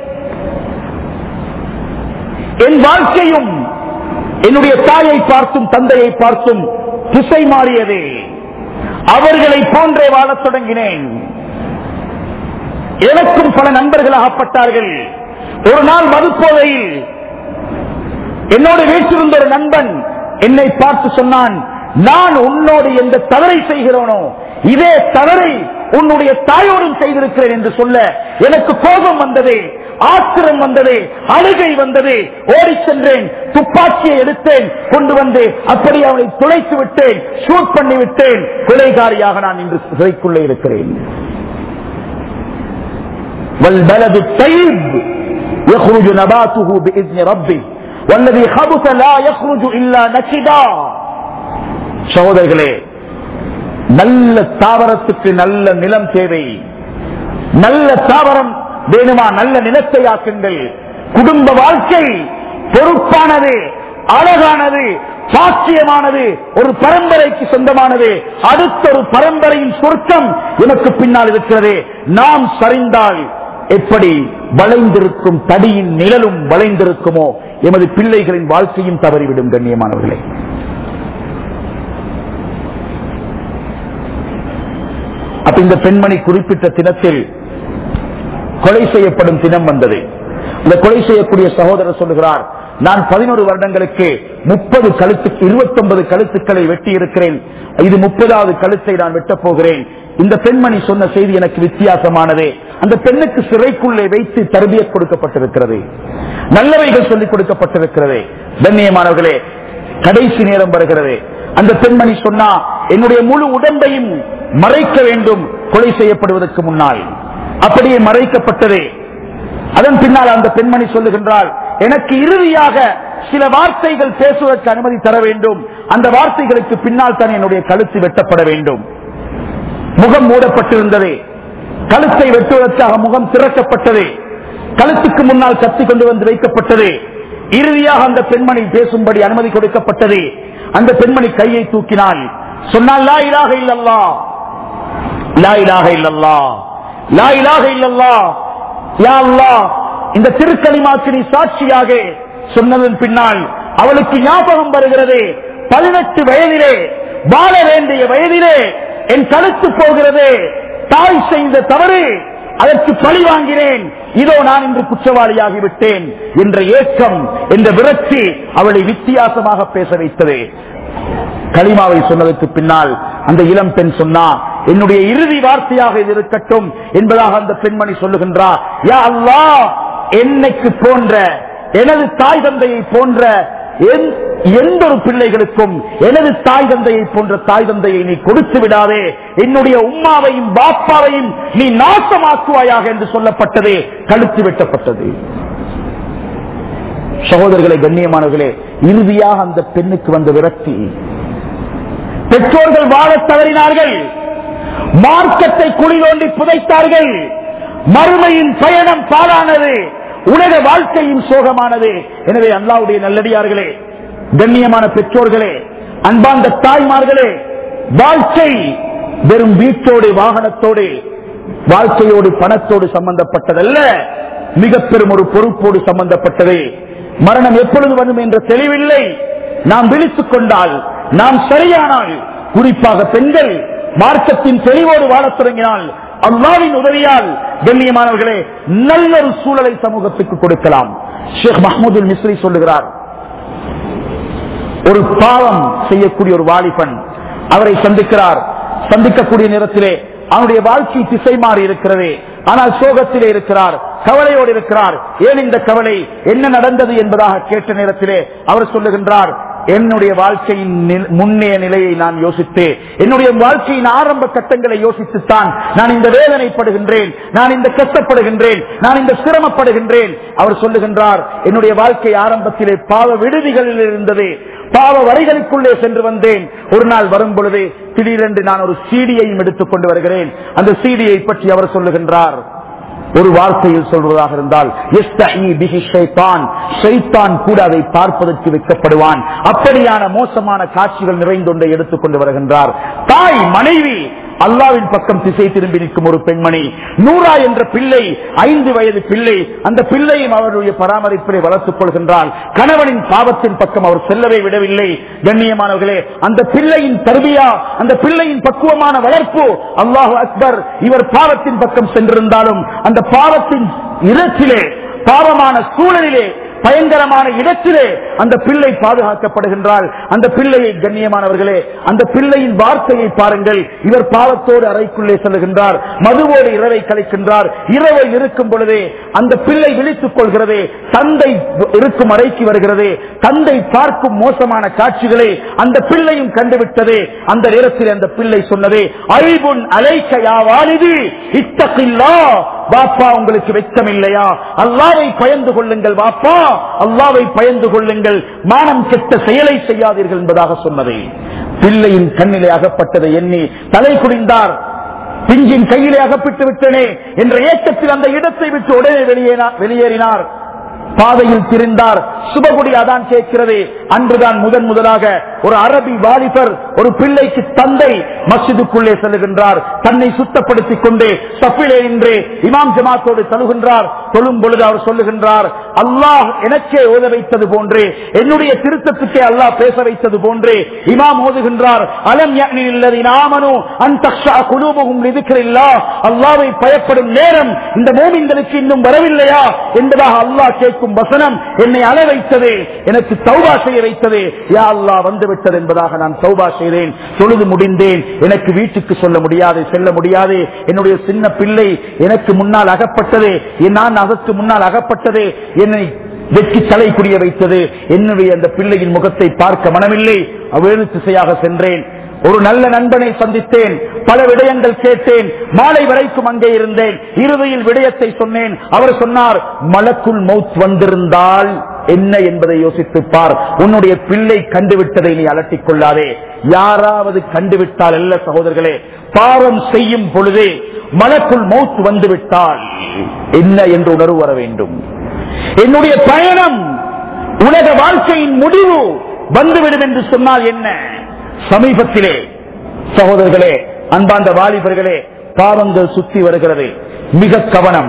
என் வாழ்க்கையும் என்னுடைய தாயை பார்த்தும் தந்தையை பார்த்தும் திசை மாறியதே. அவர்களை போன்றே வாழத் தொடங்கினேன். எனக்கும் பல நண்பர்கள் ஆகப்பட்டார்கள். ஒரு நாள் மதுப்போதையில் என்னோடு வீட்டிலிருந்த ஒரு நண்பன் என்னை பார்த்து சொன்னான், நான் உன்னோடு எந்த தவறை செய்கிறோனோ இதே தவறை உன்னுடைய தாயோடும் செய்திருக்கிறேன் என்று சொல்ல எனக்கு கோபம் வந்தது, ஆத்திரம் வந்தது, அழுகை வந்தது. ஓடி சென்றேன், துப்பாக்கியை எடுத்தேன், கொண்டு வந்து அப்படி அவனை துளைத்து விட்டேன், ஷூட் பண்ணி விட்டேன். கொலைகாரியாக நான் இன்று சிறைக்குள்ளே இருக்கிறேன். والبلد الطيب يخرج نباته بإذن ربه والذي خبث لا يخرج إلا نكدا. சகோதரர்களே, நல்ல தாவரத்துக்கு நல்ல நிலம் தேவை. நல்ல தாவரம் வேணுமா, நல்ல நிலத்தை ஆக்குங்கள். குடும்ப வாழ்க்கை பொறுப்பானது, அழகானது, சாட்சியமானது, ஒரு பரம்பரைக்கு சொந்தமானது. அடுத்த ஒரு பரம்பரையின் சொர்க்கம் எனக்கு பின்னால் இருக்கிறது. நாம் சரிந்தால் எப்படி வளைந்திருக்கும் தடியின் நிழலும் வளைந்திருக்குமோ எமது பிள்ளைகளின் வாழ்க்கையும் தவறிவிடும். கண்ணியமானவர்களே, அப்ப இந்த பெண்மணி குறிப்பிட்ட தினத்தில் கொலை செய்யப்படும் தினம் வந்தது. இந்த கொலை செய்யக்கூடிய சகோதரர் சொல்லுகிறார், நான் பதினோரு வருடங்களுக்கு முப்பது கழுத்து இருபத்தி ஒன்பது கழுத்துக்களை வெட்டி இருக்கிறேன். இது முப்பதாவது கழுத்தை நான் வெட்டப் போகிறேன். இந்த பெண்மணி சொன்ன செய்தி எனக்கு வித்தியாசமானது. அந்த பெண்ணுக்கு சிறைக்குள்ளே வைத்து தர்பியத் கொடுக்கப்பட்டிருக்கிறது, நல்லவைகள் சொல்லிக் கொடுக்கப்பட்டிருக்கிறது. கண்ணியமானவர்களே, கடைசி நேரம் வருகிறது. அந்த பெண்மணி சொன்னா, என்னுடைய முழு உடம்பையும் மறைக்க வேண்டும் கொலை செய்யப்படுவதற்கு முன்னால். அப்படியே மறைக்கப்பட்டது. அதன் பின்னால் அந்த பெண்மணி சொல்லுகின்றாள், எனக்கு இறுதியாக சில வார்த்தைகள் பேசுவதற்கு அனுமதி தர வேண்டும். அந்த வார்த்தைகளுக்கு பின்னால் தான் என்னுடைய கழுத்து வெட்டப்பட வேண்டும். முகம் மூடப்பட்டிருந்தது. கழுத்தை வெட்டுவதற்காக முகம் திறக்கப்பட்டது. கழுத்துக்கு முன்னால் கத்தி கொண்டு வந்து வைக்கப்பட்டது. இறுதியாக அந்த பெண்மணி பேசும்படி அனுமதி கொடுக்கப்பட்டது. அந்த பெண்மணி கையை தூக்கினாள். சொன்னால், லா இலாஹ இல்லல்லாஹ், லா இலாஹ இல்லல்லாஹ், லா இலாஹ இல்லல்லாஹ், யா அல்லாஹ். இந்த திருக்கலிமாக்கு நீ சாட்சியாக சொன்னதன் பின்னால் அவளுக்கு ஞாபகம் வருகிறது, பதினெட்டு வயதிலே, வாழ வேண்டிய வயதிலே என் கழுத்து போகிறது. தாய் செய்த தவறு, அதற்கு பழி வாங்கினேன். இதோ நான் இன்று குற்றவாளியாகிவிட்டேன் என்ற ஏக்கம், என்ற விரக்தி அவளை வித்தியாசமாக பேச வைத்தது. கலிமாவை சொன்னதற்கு பின்னால் அந்த இளம் பெண் சொன்னா, என்னுடைய இறுதி வார்த்தையாக இது இருக்கட்டும் என்பதாக அந்த பெண்மணி சொல்லுகின்றார். யா அல்லாஹ், என்னைக்கு போன்ற எனது தாய் தந்தையை போன்ற எந்த ஒரு பிள்ளைகளுக்கும் எனது தாய் தந்தையை போன்ற தாய் தந்தையை நீ கொடுத்து விடாதே, என்னுடைய உம்மாவையும் பாப்பாவையும் நீ நாசமாக்குவாயாக என்று சொல்லப்பட்டதே, கழுத்து வெட்டப்பட்டது. சகோதரர்களே, கண்ணியமானவர்களே, இறுதியாக அந்த பெண்ணுக்கு வந்த விரக்தி. பெற்றோர்கள் வாழ தவறினார்கள், மார்க்கத்தை குழி தோண்டி புதைத்தார்கள், மறுமையின் பயணம் பாழானது, உலக வாழ்க்கையும் சோகமானது. எனவே அல்லாஹ்வுடைய நல்லடியார்களே, கண்ணியமான பெற்றோர்களே, அன்பார்ந்த தாய்மார்களே, வாழ்க்கை வெறும் வீட்டோடு வாகனத்தோடு வாழ்க்கையோடு பணத்தோடு சம்பந்தப்பட்டதல்ல, மிக பெரும் ஒரு பொறுப்போடு சம்பந்தப்பட்டது. மரணம் எப்பொழுது வரும் என்ற தெளிவில்லை. நாம் விழித்துக் கொண்டால், நாம் சரியானால், குறிப்பாக பெண்கள் மார்க்கத்தின் தெளிவோடு வாழத் தொடங்கினால், அல்லாஹ்வின் உதவியால் கண்ணியமானவர்களே நல்ல ஒரு சூழலை சமூகத்துக்கு கொடுக்கலாம். ஷேக் மஹ்மூதுல் மிஸ்ரி சொல்லுகிறார், ஒரு பாவம் செய்யக்கூடிய ஒரு வாலிபன் அவரை சந்திக்கிறார். சந்திக்கக்கூடிய நேரத்திலே அவனுடைய வாழ்க்கை திசை மாறி இருக்கிறது. ஆனால் சோகத்திலே இருக்கிறார், கவலையோடு இருக்கிறார். ஏன் இந்த கவலை, என்ன நடந்தது என்பதாக கேட்ட நேரத்திலே அவர் சொல்லுகின்றார், என்னுடைய வாழ்க்கையின் முன்னைய நிலையை நான் யோசித்து, என்னுடைய வாழ்க்கையின் ஆரம்ப கட்டங்களை யோசித்துத்தான் நான் இந்த வேதனைப்படுகின்றேன், நான் இந்த கஷ்டப்படுகின்றேன், நான் இந்த சிரமப்படுகின்றேன். அவர் சொல்லுகின்றார், என்னுடைய வாழ்க்கை ஆரம்பத்திலே பாவ விடுதிகளில் இருந்தது, பாவ வரைகளுக்குள்ளே சென்று வந்தேன். ஒரு நாள் வரும் பொழுது திடீரென்று நான் ஒரு சீடியையும் எடுத்துக் கொண்டு வருகிறேன். அந்த சீடியை பற்றி அவர் சொல்லுகின்றார், ஒரு வார்த்தையில் சொல்வதாக இருந்தால், ஷைத்தான் கூட அதை பார்ப்பதற்கு வைக்கப்படுவான். அப்படியான மோசமான காட்சிகள் நிறைந்தொன்றை எடுத்துக்கொண்டு வருகின்றார். தாய் மனைவி அல்லாவின் பக்கம் திசை திரும்பி நிற்கும் ஒரு பெண்மணி, நூரா என்ற பிள்ளை, ஐந்து வயது பிள்ளை. அந்த பிள்ளையும் அவருடைய பராமரிப்பிலே வளர்த்துக் கொள்கின்றார். கணவனின் பாவத்தின் பக்கம் அவர் செல்லவே விடவில்லை. கண்ணியமானவர்களே, அந்த பிள்ளையின் தர்பியா, அந்த பிள்ளையின் பக்குவமான வளர்ப்பு, அல்லாஹு அக்பர். இவர் பாவத்தின் பக்கம் சென்றிருந்தாலும் அந்த பாவத்தின் இடத்திலே, பாவமான சூழலிலே, பயங்கரமான இடத்திலே அந்த பிள்ளை பாதுகாக்கப்படுகின்றால், அந்த பிள்ளையை, கண்ணியமானவர்களே, அந்த பிள்ளையின் வார்த்தையை பாருங்கள். இவர் பாவத்தோடு அறைக்குள்ளே செல்கின்றார், மதுவோடு இரவை கழிக்கின்றார். இரவை இருக்கும் பொழுதே அந்த பிள்ளை விழித்துக் கொள்கிறது, தந்தை இருக்கும் அறைக்கு வருகிறது. தந்தை பார்க்கும் மோசமான காட்சிகளை அந்த பிள்ளையும் கண்டுவிட்டது. அந்த நேரத்தில் அந்த பிள்ளை சொன்னது, ஐபுன் அலைக்க யா வாலிதி இத்தகில்லா, பாப்பா உங்களுக்கு வெட்கம் இல்லையா, அல்லாஹ்வை பயந்து கொள்ளுங்கள் பாப்பா, அல்லாஹ்வை பயந்து கொள்ளுங்கள், மானம் கெட்ட செயலை செய்யாதீர்கள் என்பதாக சொன்னது. பிள்ளையின் கண்ணிலே அகப்பட்டதை எண்ணி தலை குனிந்தார். பிஞ்சின் கையிலே அகப்பட்டு விட்டனே என்ற ஏக்கத்தில் அந்த இடத்தை விட்டு உடனே வெளியேறினார். பாதையில் திரிந்தார். சுபகுடி அதான் கேட்கிறது. அன்றுதான் முதன் முதலாக ஒரு அரபி வாலிபர், ஒரு பிள்ளைக்கு தந்தை மஸ்ஜிதுக்குள்ளே செல்கின்றார். தன்னை சுத்தப்படுத்திக் கொண்டு சஃபிலே நின்று இமாம் ஜமாத்தோடு தொழுகின்றார். தொழும் பொழுது அவர் சொல்லுகின்றார், அல்லாஹ் எனக்கே ஓத வைத்தது போன்று, என்னுடைய திருத்தத்துக்கே அல்லாஹ் பேச வைத்தது போன்று இமாம் ஓதுகின்றார், அலம் யஅனில்லதீன ஆமனூ அன் தக்ஷா குலூபுஹும் லிذிக்ரில்லாஹ், அல்லாஹ்வை பயப்படும் நேரம் இந்த மூமின்களுக்கு இன்னும் வரவில்லையா என்பதாக அல்லாஹ் கேட்கும் வசனம் என்னை அழ வைத்தது, எனக்கு தௌபா செய்ய வைத்தது. யா அல்லாஹ் வந்துவிட்டது என்பதாக நான் தௌபா செய்தேன். தொழுது முடிந்தேன். எனக்கு வீட்டுக்கு சொல்ல முடியாது, செல்ல முடியாது. என்னுடைய சின்ன பிள்ளை எனக்கு முன்னால் அகப்பட்டது, நான் அதற்கு முன்னால் அகப்பட்டது என்னை வெற்றி தலை குடிய வைத்தது. என்னுடைய அந்த பிள்ளையின் முகத்தை பார்க்க மனமில்லை. அவ்வேறு திசையாக சென்றேன். ஒரு நல்ல நண்பனை சந்தித்தேன். பல விடயங்கள் கேட்டேன். மாலை வரைக்கும் அங்கே இருந்தேன். இறுதியில் விடயத்தை சொன்னேன். அவர் சொன்னார், மலக்குல் மௌத் வந்திருந்தால் என்ன என்பதை யோசித்து பார். உன்னுடைய பிள்ளை கண்டுவிட்டதை நீ அலட்டிக் கொள்ளாதே. யாராவது கண்டுவிட்டால் அல்ல சகோதரர்களே, பாவம் செய்யும் பொழுது மலக்குல் மௌத் வந்துவிட்டால் என்ன என்று உணர்வு வர வேண்டும். என்னுடைய பயணம், உலக வாழ்க்கையின் முடிவு வந்துவிடும் என்று சொன்னால் என்ன? சமீபத்திலே சகோதரர்களே, அன்பார்ந்த வாலிபர்களே, பாவங்கள் சுத்தி வருகிறது. மிக கவனம்.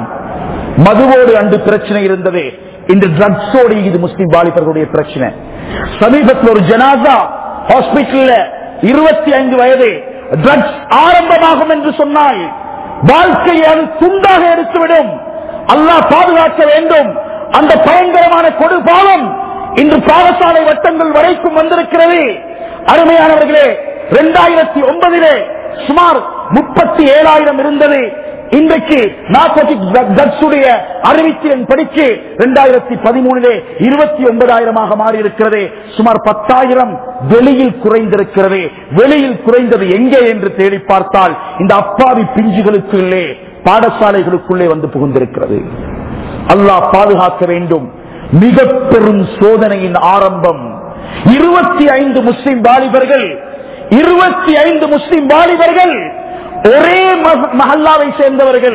மதுவோடு அன்று பிரச்சனை இருந்தது, இன்று ட்ரக்ஸோடு இது முஸ்லிம் வாலிபர்களுடைய பிரச்சனை. சமீபத்தில் ஒரு ஜனாசா ஹாஸ்பிட்டல்ல இருபத்தி ஐந்து வயது ட்ரக்ஸ் ஆரம்பமாகும் என்று சொன்னால் வாழ்க்கையை அது துண்டாக எடுத்துவிடும். அல்லாஹ் பாதுகாக்க வேண்டும். அந்த பயங்கரமான கொடு பாவம் இன்று பாவசாலை வட்டங்கள் வரைக்கும் வந்திருக்கிறது. அருமையானவர்களே, இரண்டாயிரத்தி ஒன்பதிலே சுமார் முப்பத்தி ஏழாயிரம் இருந்தது. இன்றைக்கு நார்கோட்டிக் ட்ரக்ஸுடைய அறிவித்தின் படிக்கு இரண்டாயிரத்தி பதிமூணிலே இருபத்தி ஒன்பதாயிரமாக மாறி இருக்கிறது. சுமார் பத்தாயிரம் வெளியில் குறைந்திருக்கிறது. வெளியில் குறைந்தது எங்கே என்று தேடி பார்த்தால் இந்த அப்பாவி பிஞ்சுகளுக்குள்ளே, பாடசாலைகளுக்குள்ளே வந்து புகுந்திருக்கிறது. அல்லாஹ் பாதுகாக்க வேண்டும். மிக பெரும் சோதனையின் ஆரம்பம். இருபத்தி ஐந்து முஸ்லிம் வாலிபர்கள் இருபத்தி ஐந்து முஸ்லிம் வாலிபர்கள் ஒரே மஹல்லாவை சேர்ந்தவர்கள்,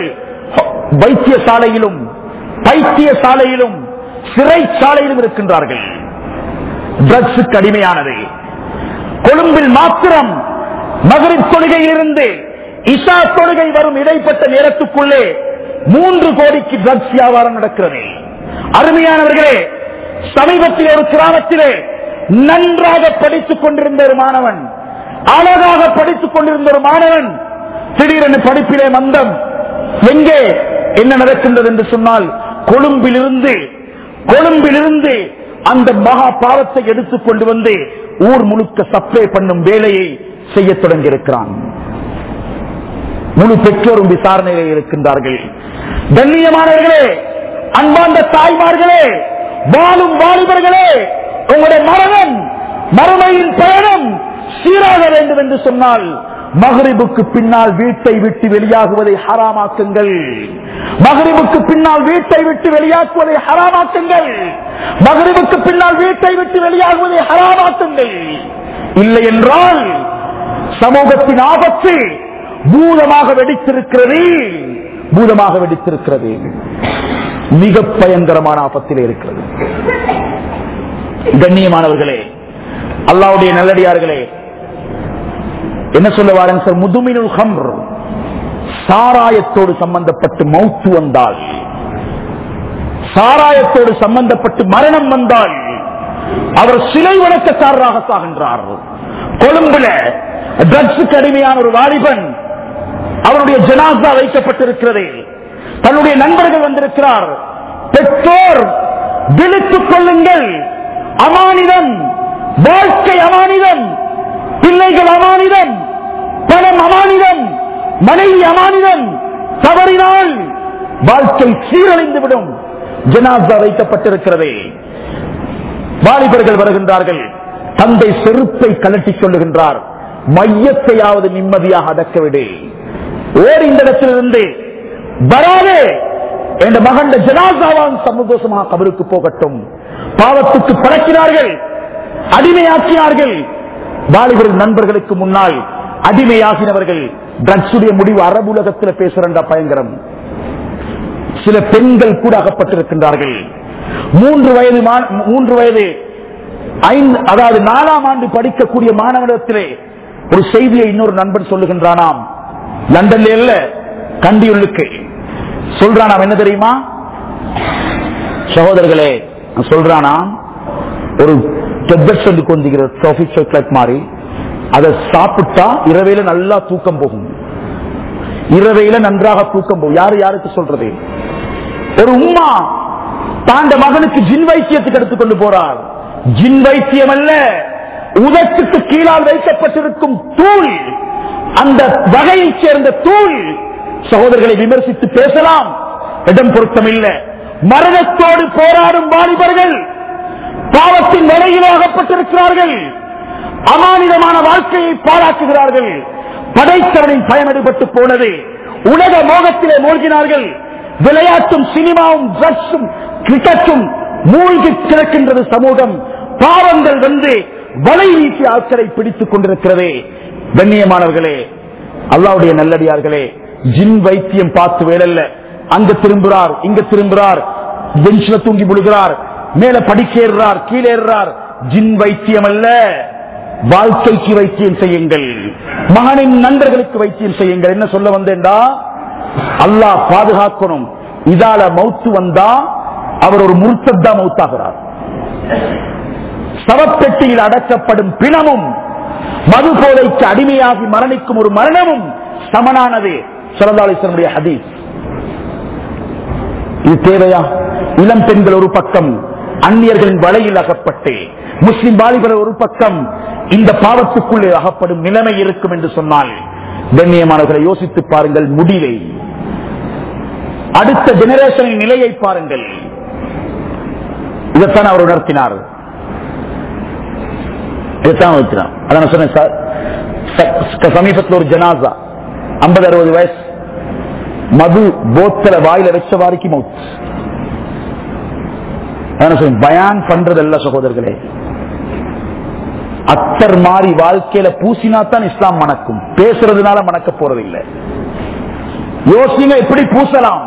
வைத்தியசாலையிலும் பைத்தியசாலையிலும் சிறைச்சாலையிலும் இருக்கின்றார்கள். ட்ரக்ஸுக்கு அடிமையானது. கொழும்பில் மாத்திரம் மகரிப் தொழுகையிலிருந்து இஷா தொழுகை வரும் இடைப்பட்ட நேரத்துக்குள்ளே மூன்று கோடிக்கு ட்ரக்ஸ் வியாபாரம் நடக்கிறது. அருமையானவர்களே, சமீபத்தில் ஒரு கிராமத்திலே நன்றாக படித்துக் கொண்டிருந்த ஒரு மாணவன், அழகாக படித்துக் கொண்டிருந்த ஒரு மாணவன் திடீரென படிப்பிலே மந்தம். எங்கே என்ன நடக்கின்றது என்று சொன்னால், கொழும்பிலிருந்து கொழும்பில் இருந்து அந்த மகா பாவத்தை எடுத்துக் கொண்டு வந்து ஊர் முழுக்க சப்ளை பண்ணும் வேலையை செய்ய தொடங்கி இருக்கிறான். முழு பெற்றோரும் விசாரணையில் இருக்கின்றார்கள். கண்ணியமானவர்களே, அன்பார்ந்த தாய்மார்களே, வாழும் வாலிபர்களே, உங்களுடைய மரணம் மறுமையின் பயணம் சீராக வேண்டும் என்று சொன்னால் மகரிபுக்கு பின்னால் வீட்டை விட்டு வெளியாகுவதை ஹராமாக்குங்கள். மகரிபுக்கு பின்னால் வீட்டை விட்டு வெளியாக்குவதை ஹராமாக்குங்கள். மகரிபுக்கு பின்னால் வீட்டை விட்டு வெளியாகுவதை ஹராமாக்குங்கள். இல்லை என்றால் சமூகத்தின் ஆபத்து பூதமாக வெடித்திருக்கிறது. பூதமாக வெடித்திருக்கிறது. மிக பயங்கரமான ஆபத்தில் இருக்கிறது. கண்ணியமானவர்களே, அல்லாஹ்வுடைய நல்லடியார்களே, என்ன சொல்ல வாரன் சார்? முதுமினுல் ஹம்ர், சாராயத்தோடு சம்பந்தப்பட்டு மௌத்து வந்தால், சாராயத்தோடு சம்பந்தப்பட்டு மரணம் வந்தால் அவர் சிலை வணக்கக்காரராக சாகின்றார். கொழும்புல ட்ரக்ஸுக்கு அடிமையான ஒரு வாலிபன், அவருடைய ஜனாசா வைக்கப்பட்டிருக்கிறது. தன்னுடைய நண்பர்கள் வந்திருக்கிறார். பெற்றோர் விழித்துக் கொள்ளுங்கள், அமானிதம், வாழ்க்கை அமானிதம், பிள்ளைகள் அமானிதம், பணம் அமானிதம், மனைவி அமானிதம். தவறினால் வாழ்க்கை சீரழிந்துவிடும். ஜனாசா வைக்கப்பட்டிருக்கிறது. வாலிபர்கள் வருகின்றார்கள். தந்தை செருப்பை கலட்டி சொல்லுகின்றார், மையத்தையாவது நிம்மதியாக அடக்கவிடு, ஓர் இந்த இடத்திலிருந்து வராதே, என்ற மகன் ஜனாசாவான் சந்தோஷமாக கபருக்கு போகட்டும். பாவத்துக்கு பழக்கினார்கள், அடிமையாக்கினார்கள். வாலிபர்கள் நண்பர்களுக்கு முன்னால் அடிமையாகினவர்கள். ட்ரக்ஸுடைய முடிவு அரபு உலகத்தில் பேசுறா பயங்கரம். சில பெண்கள் கூட அகப்பட்டிருக்கின்றார்கள். மூன்று வயது மூன்று வயது ஐந்து அதாவது நாலாம் ஆண்டு படிக்கக்கூடிய மாணவனிடத்திலே ஒரு செய்தியை இன்னொரு நண்பன் சொல்லுகின்றானாம். லண்டன்ல இல்ல, கண்டியுள்ளுக்கு சொல்றானாம். என்ன தெரியுமா சகோதரர்களே? சொல்றானாம், ஒரு மாதிரி அதை சாப்பிட்டா இரவையில நல்லா தூக்கம் போகும். இரவையில நன்றாக தூக்கம் போகும். யாரு யாருக்கு சொல்றது? ஒரு உம்மா தாண்ட மகனுக்கு ஜின் வைத்தியத்துக்கு எடுத்துக் கொண்டு போறார். ஜின் வைத்தியம் அல்ல, உதட்டுக்கு கீழால் வைக்கப்பட்டிருக்கும் தூள், அந்த வகையைச் சேர்ந்த தூள். சகோதரர்களை விமர்சித்து பேசலாம், இடம் பொருத்தமில்லை. மரணத்தோடு போராடும் வாலிபர்கள் பாவத்தின் வலையில் ஆகப்பட்டிருக்கிறார்கள். அமானிதமான வாழ்க்கையை பாழாக்குகிறார்கள். படைத்தவனின் பயம் எடுபட்டு போனது. உலக மோகத்திலே மூழ்கினார்கள். விளையாட்டும் சினிமாவும் ட்ரக்ஸும் கிரிக்கெட்டும் மூழ்கி கிடக்கின்றது சமூகம். பாவங்கள் வந்து வலை வீசி ஆட்களை பிடித்துக் கொண்டிருக்கிறதே. கண்ணியமானவர்களே, அல்லாஹ்வுடைய நல்லடியார்களே, ஜின் வைத்தியம் பார்த்து வேலல்ல. அங்க திரும்புறார், இங்க திரும்புறார், பெஞ்சில தூங்கி விழுகிறார், மேல படிக்கேறார், கீழேறார். ஜின் வைத்தியம் அல்ல, வாழ்க்கைக்கு வைத்தியம் செய்யுங்கள். மகனின் நண்பர்களுக்கு வைத்தியம் செய்யுங்கள். என்ன சொல்ல வந்தேன்டா, அல்லாஹ் பாதுகாக்கணும். இதால மௌத்து வந்தா அவர் ஒரு முர்த்தத்தா மௌத்தாகிறார். சவப்பெட்டியில் அடக்கப்படும் பிணமும் மது போதைக்கு அடிமையாகி மரணிக்கும் ஒரு மரணமும் சமனானது. ஸல்லல்லாஹு அலைஹி வஸல்லம் ஹதீஸ். இது தேவையா? இளம் பெண்கள் ஒரு பக்கம் அந்நியர்களின் வலையில் அகப்பட்டு, முஸ்லிம் வாலிபர்கள் ஒரு பக்கம் இந்த பாவத்துக்குள்ளே அகப்படும் நிலைமை இருக்கும் என்று சொன்னால், கண்ணியமானவர்களை யோசித்து பாருங்கள். முடிவை, அடுத்த ஜெனரேஷனின் நிலையை பாருங்கள். இதைத்தான் அவர் உணர்த்தினார். அதான் சொன்னேன் சார், சமீபத்தில் ஒரு ஜனாசா, ஐம்பது அறுபது வயசு, மது போத்தல வாயில வச்ச வாரிக்கு மௌத். பயான் பண்றதல்ல சகோதரர்களே, அத்தர் மாறி வாழ்க்கையில பூசினாத்தான் இஸ்லாம் மணக்கும். பேசுறதுனால மணக்க போறதில்லை. யோசிங்க, எப்படி பூசலாம்?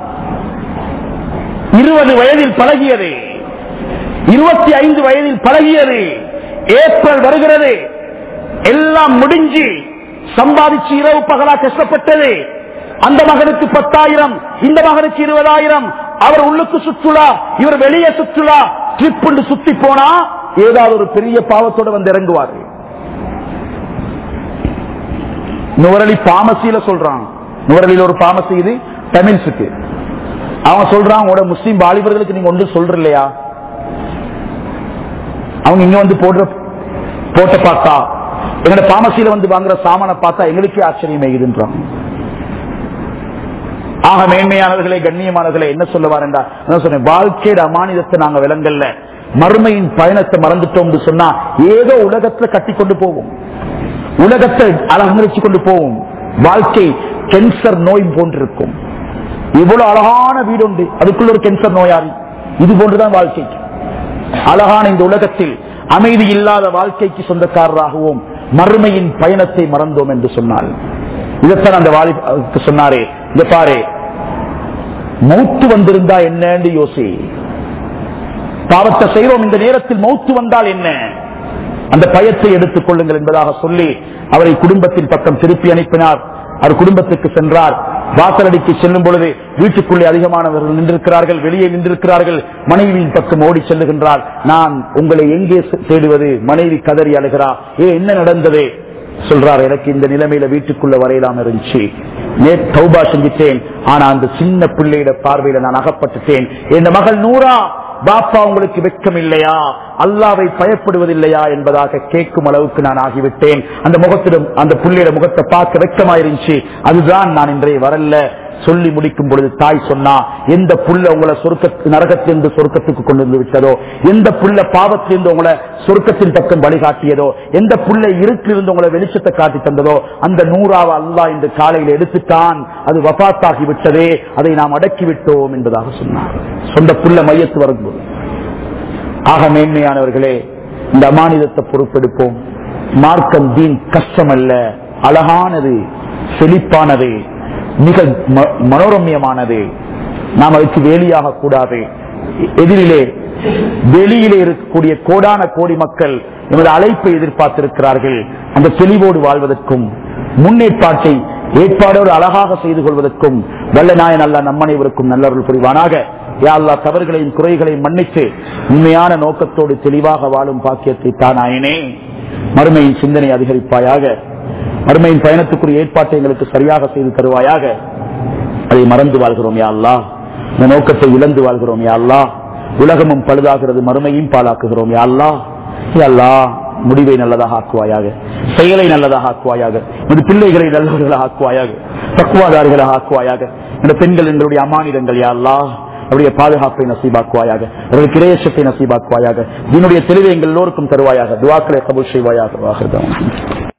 இருபது வயதில் பழகியது, இருபத்தி ஐந்து வயதில் பழகியது, ஏப்ரல் வருகிறது, எல்லாம் முடிஞ்சு சம்பாதிச்சு இரவு பகலா கஷ்டப்பட்டது. அந்த மகனுக்கு பத்தாயிரம், இந்த மகனுக்கு இருபதாயிரம், அவர் உள்ளுக்கு சுற்றுலா, இவர் வெளியே சுற்றுலா, ட்ரிப் சுத்தி போனா ஏதாவது ஒரு பெரிய பாவத்தோட வந்து இறங்குவார்கள். நுவரலி பாமசியில சொல்றான், நுவரலியில் ஒரு பாமசி, இது தமிழ்ஸுக்கு. அவன் சொல்றான், உங்களோட முஸ்லீம் வாலிபர்களுக்கு நீங்க ஒன்று சொல்ற இல்லையா? அவங்க இங்க வந்து போடுற போட்ட பார்த்தா, எங்களோட பாமசியில வந்து வாங்குற சாமான பார்த்தா எங்களுக்கே ஆச்சரியமே இதுன்றான். ஆக மேன்மையானவர்களே, கண்ணியமானவர்களே, என்ன சொல்லுவார் என்றா சொன்னேன், வாழ்க்கையோட அமானிதத்தை நாங்க விலங்கல்ல, மறுமையின் பயணத்தை மறந்துட்டோம் சொன்னா ஏதோ உலகத்துல கட்டி கொண்டு போவோம், உலகத்தை அலங்கரிச்சு கொண்டு போவோம். வாழ்க்கை கேன்சர் நோய் போன்றிருக்கும். இவ்வளவு அழகான வீடு உண்டு, அதுக்குள்ள ஒரு கேன்சர் நோயாளி. இது போன்றுதான் வாழ்க்கை. அழகான இந்த உலகத்தில் அமைதி இல்லாத வாழ்க்கைக்கு சொந்தக்காரராகவும் மறுமையின் பயணத்தை மறந்தோம் என்று சொன்னால், இதைத்தான் அந்த வாலிபுக்கு சொன்னாரே, இந்த பாரு, மௌத்து வந்திருந்தா என்னன்னு யோசி. பாவத்தை செய்வோம், இந்த நேரத்தில் மௌத்து வந்தால் என்ன, அந்த பயத்தை எடுத்துக் கொள்ளுங்கள் என்பதாக சொல்லி அவரை குடும்பத்தின் பக்கம் திருப்பி அனுப்பினார். அவர் குடும்பத்துக்கு சென்றார். வாசலடிக்கு செல்லும் பொழுது வீட்டுக்குள்ளே அதிகமானவர்கள் நின்றிருக்கிறார்கள், வெளியே நின்றிருக்கிறார்கள். மனைவியின் பக்கம் ஓடி செல்லுகின்றார். நான் உங்களை எங்கே தேடுவது? மனைவி கதறி அழுகிறா. ஏ, என்ன நடந்தது? சொல்றார், எனக்கு இந்த நிலைமையில வீட்டுக்குள்ள வரையலாம் இருந்துச்சு, நேற்று தௌபா செஞ்சிட்டேன், ஆனா அந்த சின்ன பிள்ளையிட பார்வையில நான் அகப்பட்டுட்டேன். என் மகள் நூறா, பாப்பா உங்களுக்கு வெட்கம் இல்லையா, அல்லாவை பயப்படுவதில்லையா என்பதாக கேட்கும் அளவுக்கு நான் ஆகிவிட்டேன். அந்த முகத்திடம் அந்த புள்ளையிட முகத்தை பார்க்க வெட்கமாயிருந்துச்சு, அதுதான் நான் இன்றைய வரல. சொல்லி முடிக்கும் பொழுது தாய் சொன்னா, எந்த புள்ள உங்களை சொர்க்க நரகத்திலிருந்து சொர்க்கத்துக்கு கொண்டு வந்து விட்டதோ, எந்த புள்ள பாவத்திலிருந்து உங்களை சொர்க்கத்தின் பக்கம் வழிகாட்டியதோ, எந்த புள்ள இருட்டிலிருந்து உங்களை வெளிச்சத்தை காட்டி தந்ததோ, அந்த நூறாவை அல்லாஹ் இந்த காலையில் எடுத்துட்டான், அது வஃபாத்தாகி விட்டதே, அதை நாம் அடக்கிவிட்டோம் என்பதாக சொன்னார். சொந்த புள்ள மையத்து வரும்போது. ஆக மேன்மையானவர்களே, இந்த அமானிதத்தை பொறுப்பெடுப்போம். மார்க்கம் தீன் கஷ்டம் அல்ல, அழகானது, செழிப்பானது, மிக மனோரம்யமானது. நாம் அதுக்கு வேலியாக கூடாது. எதிரிலே வெளியிலே இருக்கக்கூடிய கோடான கோடி மக்கள் நமது அழைப்பை எதிர்பார்த்திருக்கிறார்கள். அந்த தெளிவோடு வாழ்வதற்கும் முன்னேற்பாட்டை ஏற்பாடோடு அழகாக செய்து கொள்வதற்கும் வல்ல நாயன் அல்லாஹ் நம் அனைவருக்கும் நல்லவர்கள் புரிவானாக. யா அல்லாஹ், தவறுகளையும் குறைகளையும் மன்னித்து உண்மையான நோக்கத்தோடு தெளிவாக வாழும் பாக்கியத்தை தானாயினே. மறுமையின் சிந்தனை அதிகரிப்பாயாக. மறுமையின் பயணத்துக்குரிய ஏற்பாட்டை எங்களுக்கு சரியாக செய்து தருவாயாக. அதை மறந்து வாழ்கிறோம் யா அல்லாஹ், இந்த நோக்கத்தை இழந்து வாழ்கிறோம் யா அல்லாஹ். உலகமும் பழுதாகிறது, மறுமையும் பாழாக்குகிறோம் யா அல்லாஹ். யா அல்லாஹ், முடிவை நல்லதாக ஆக்குவாயாக, செயலை நல்லதாக ஆக்குவாயாக, இந்த பிள்ளைகளை நல்லவர்களாக ஆக்குவாயாக, தக்குவாதாரிகளாக ஆக்குவாயாக. இந்த பெண்கள் எங்களுடைய அமானிதங்கள் யா அல்லாஹ், அவருடைய பாதுகாப்பை நசீபாக்குவாயாக, அவருடைய கிரேசத்தை நசீபாக்குவாயாக. இதனுடைய தெளிவை எங்கள் எல்லோருக்கும் தருவாயாக. துஆக்களை கபூல் செய்வாயாக.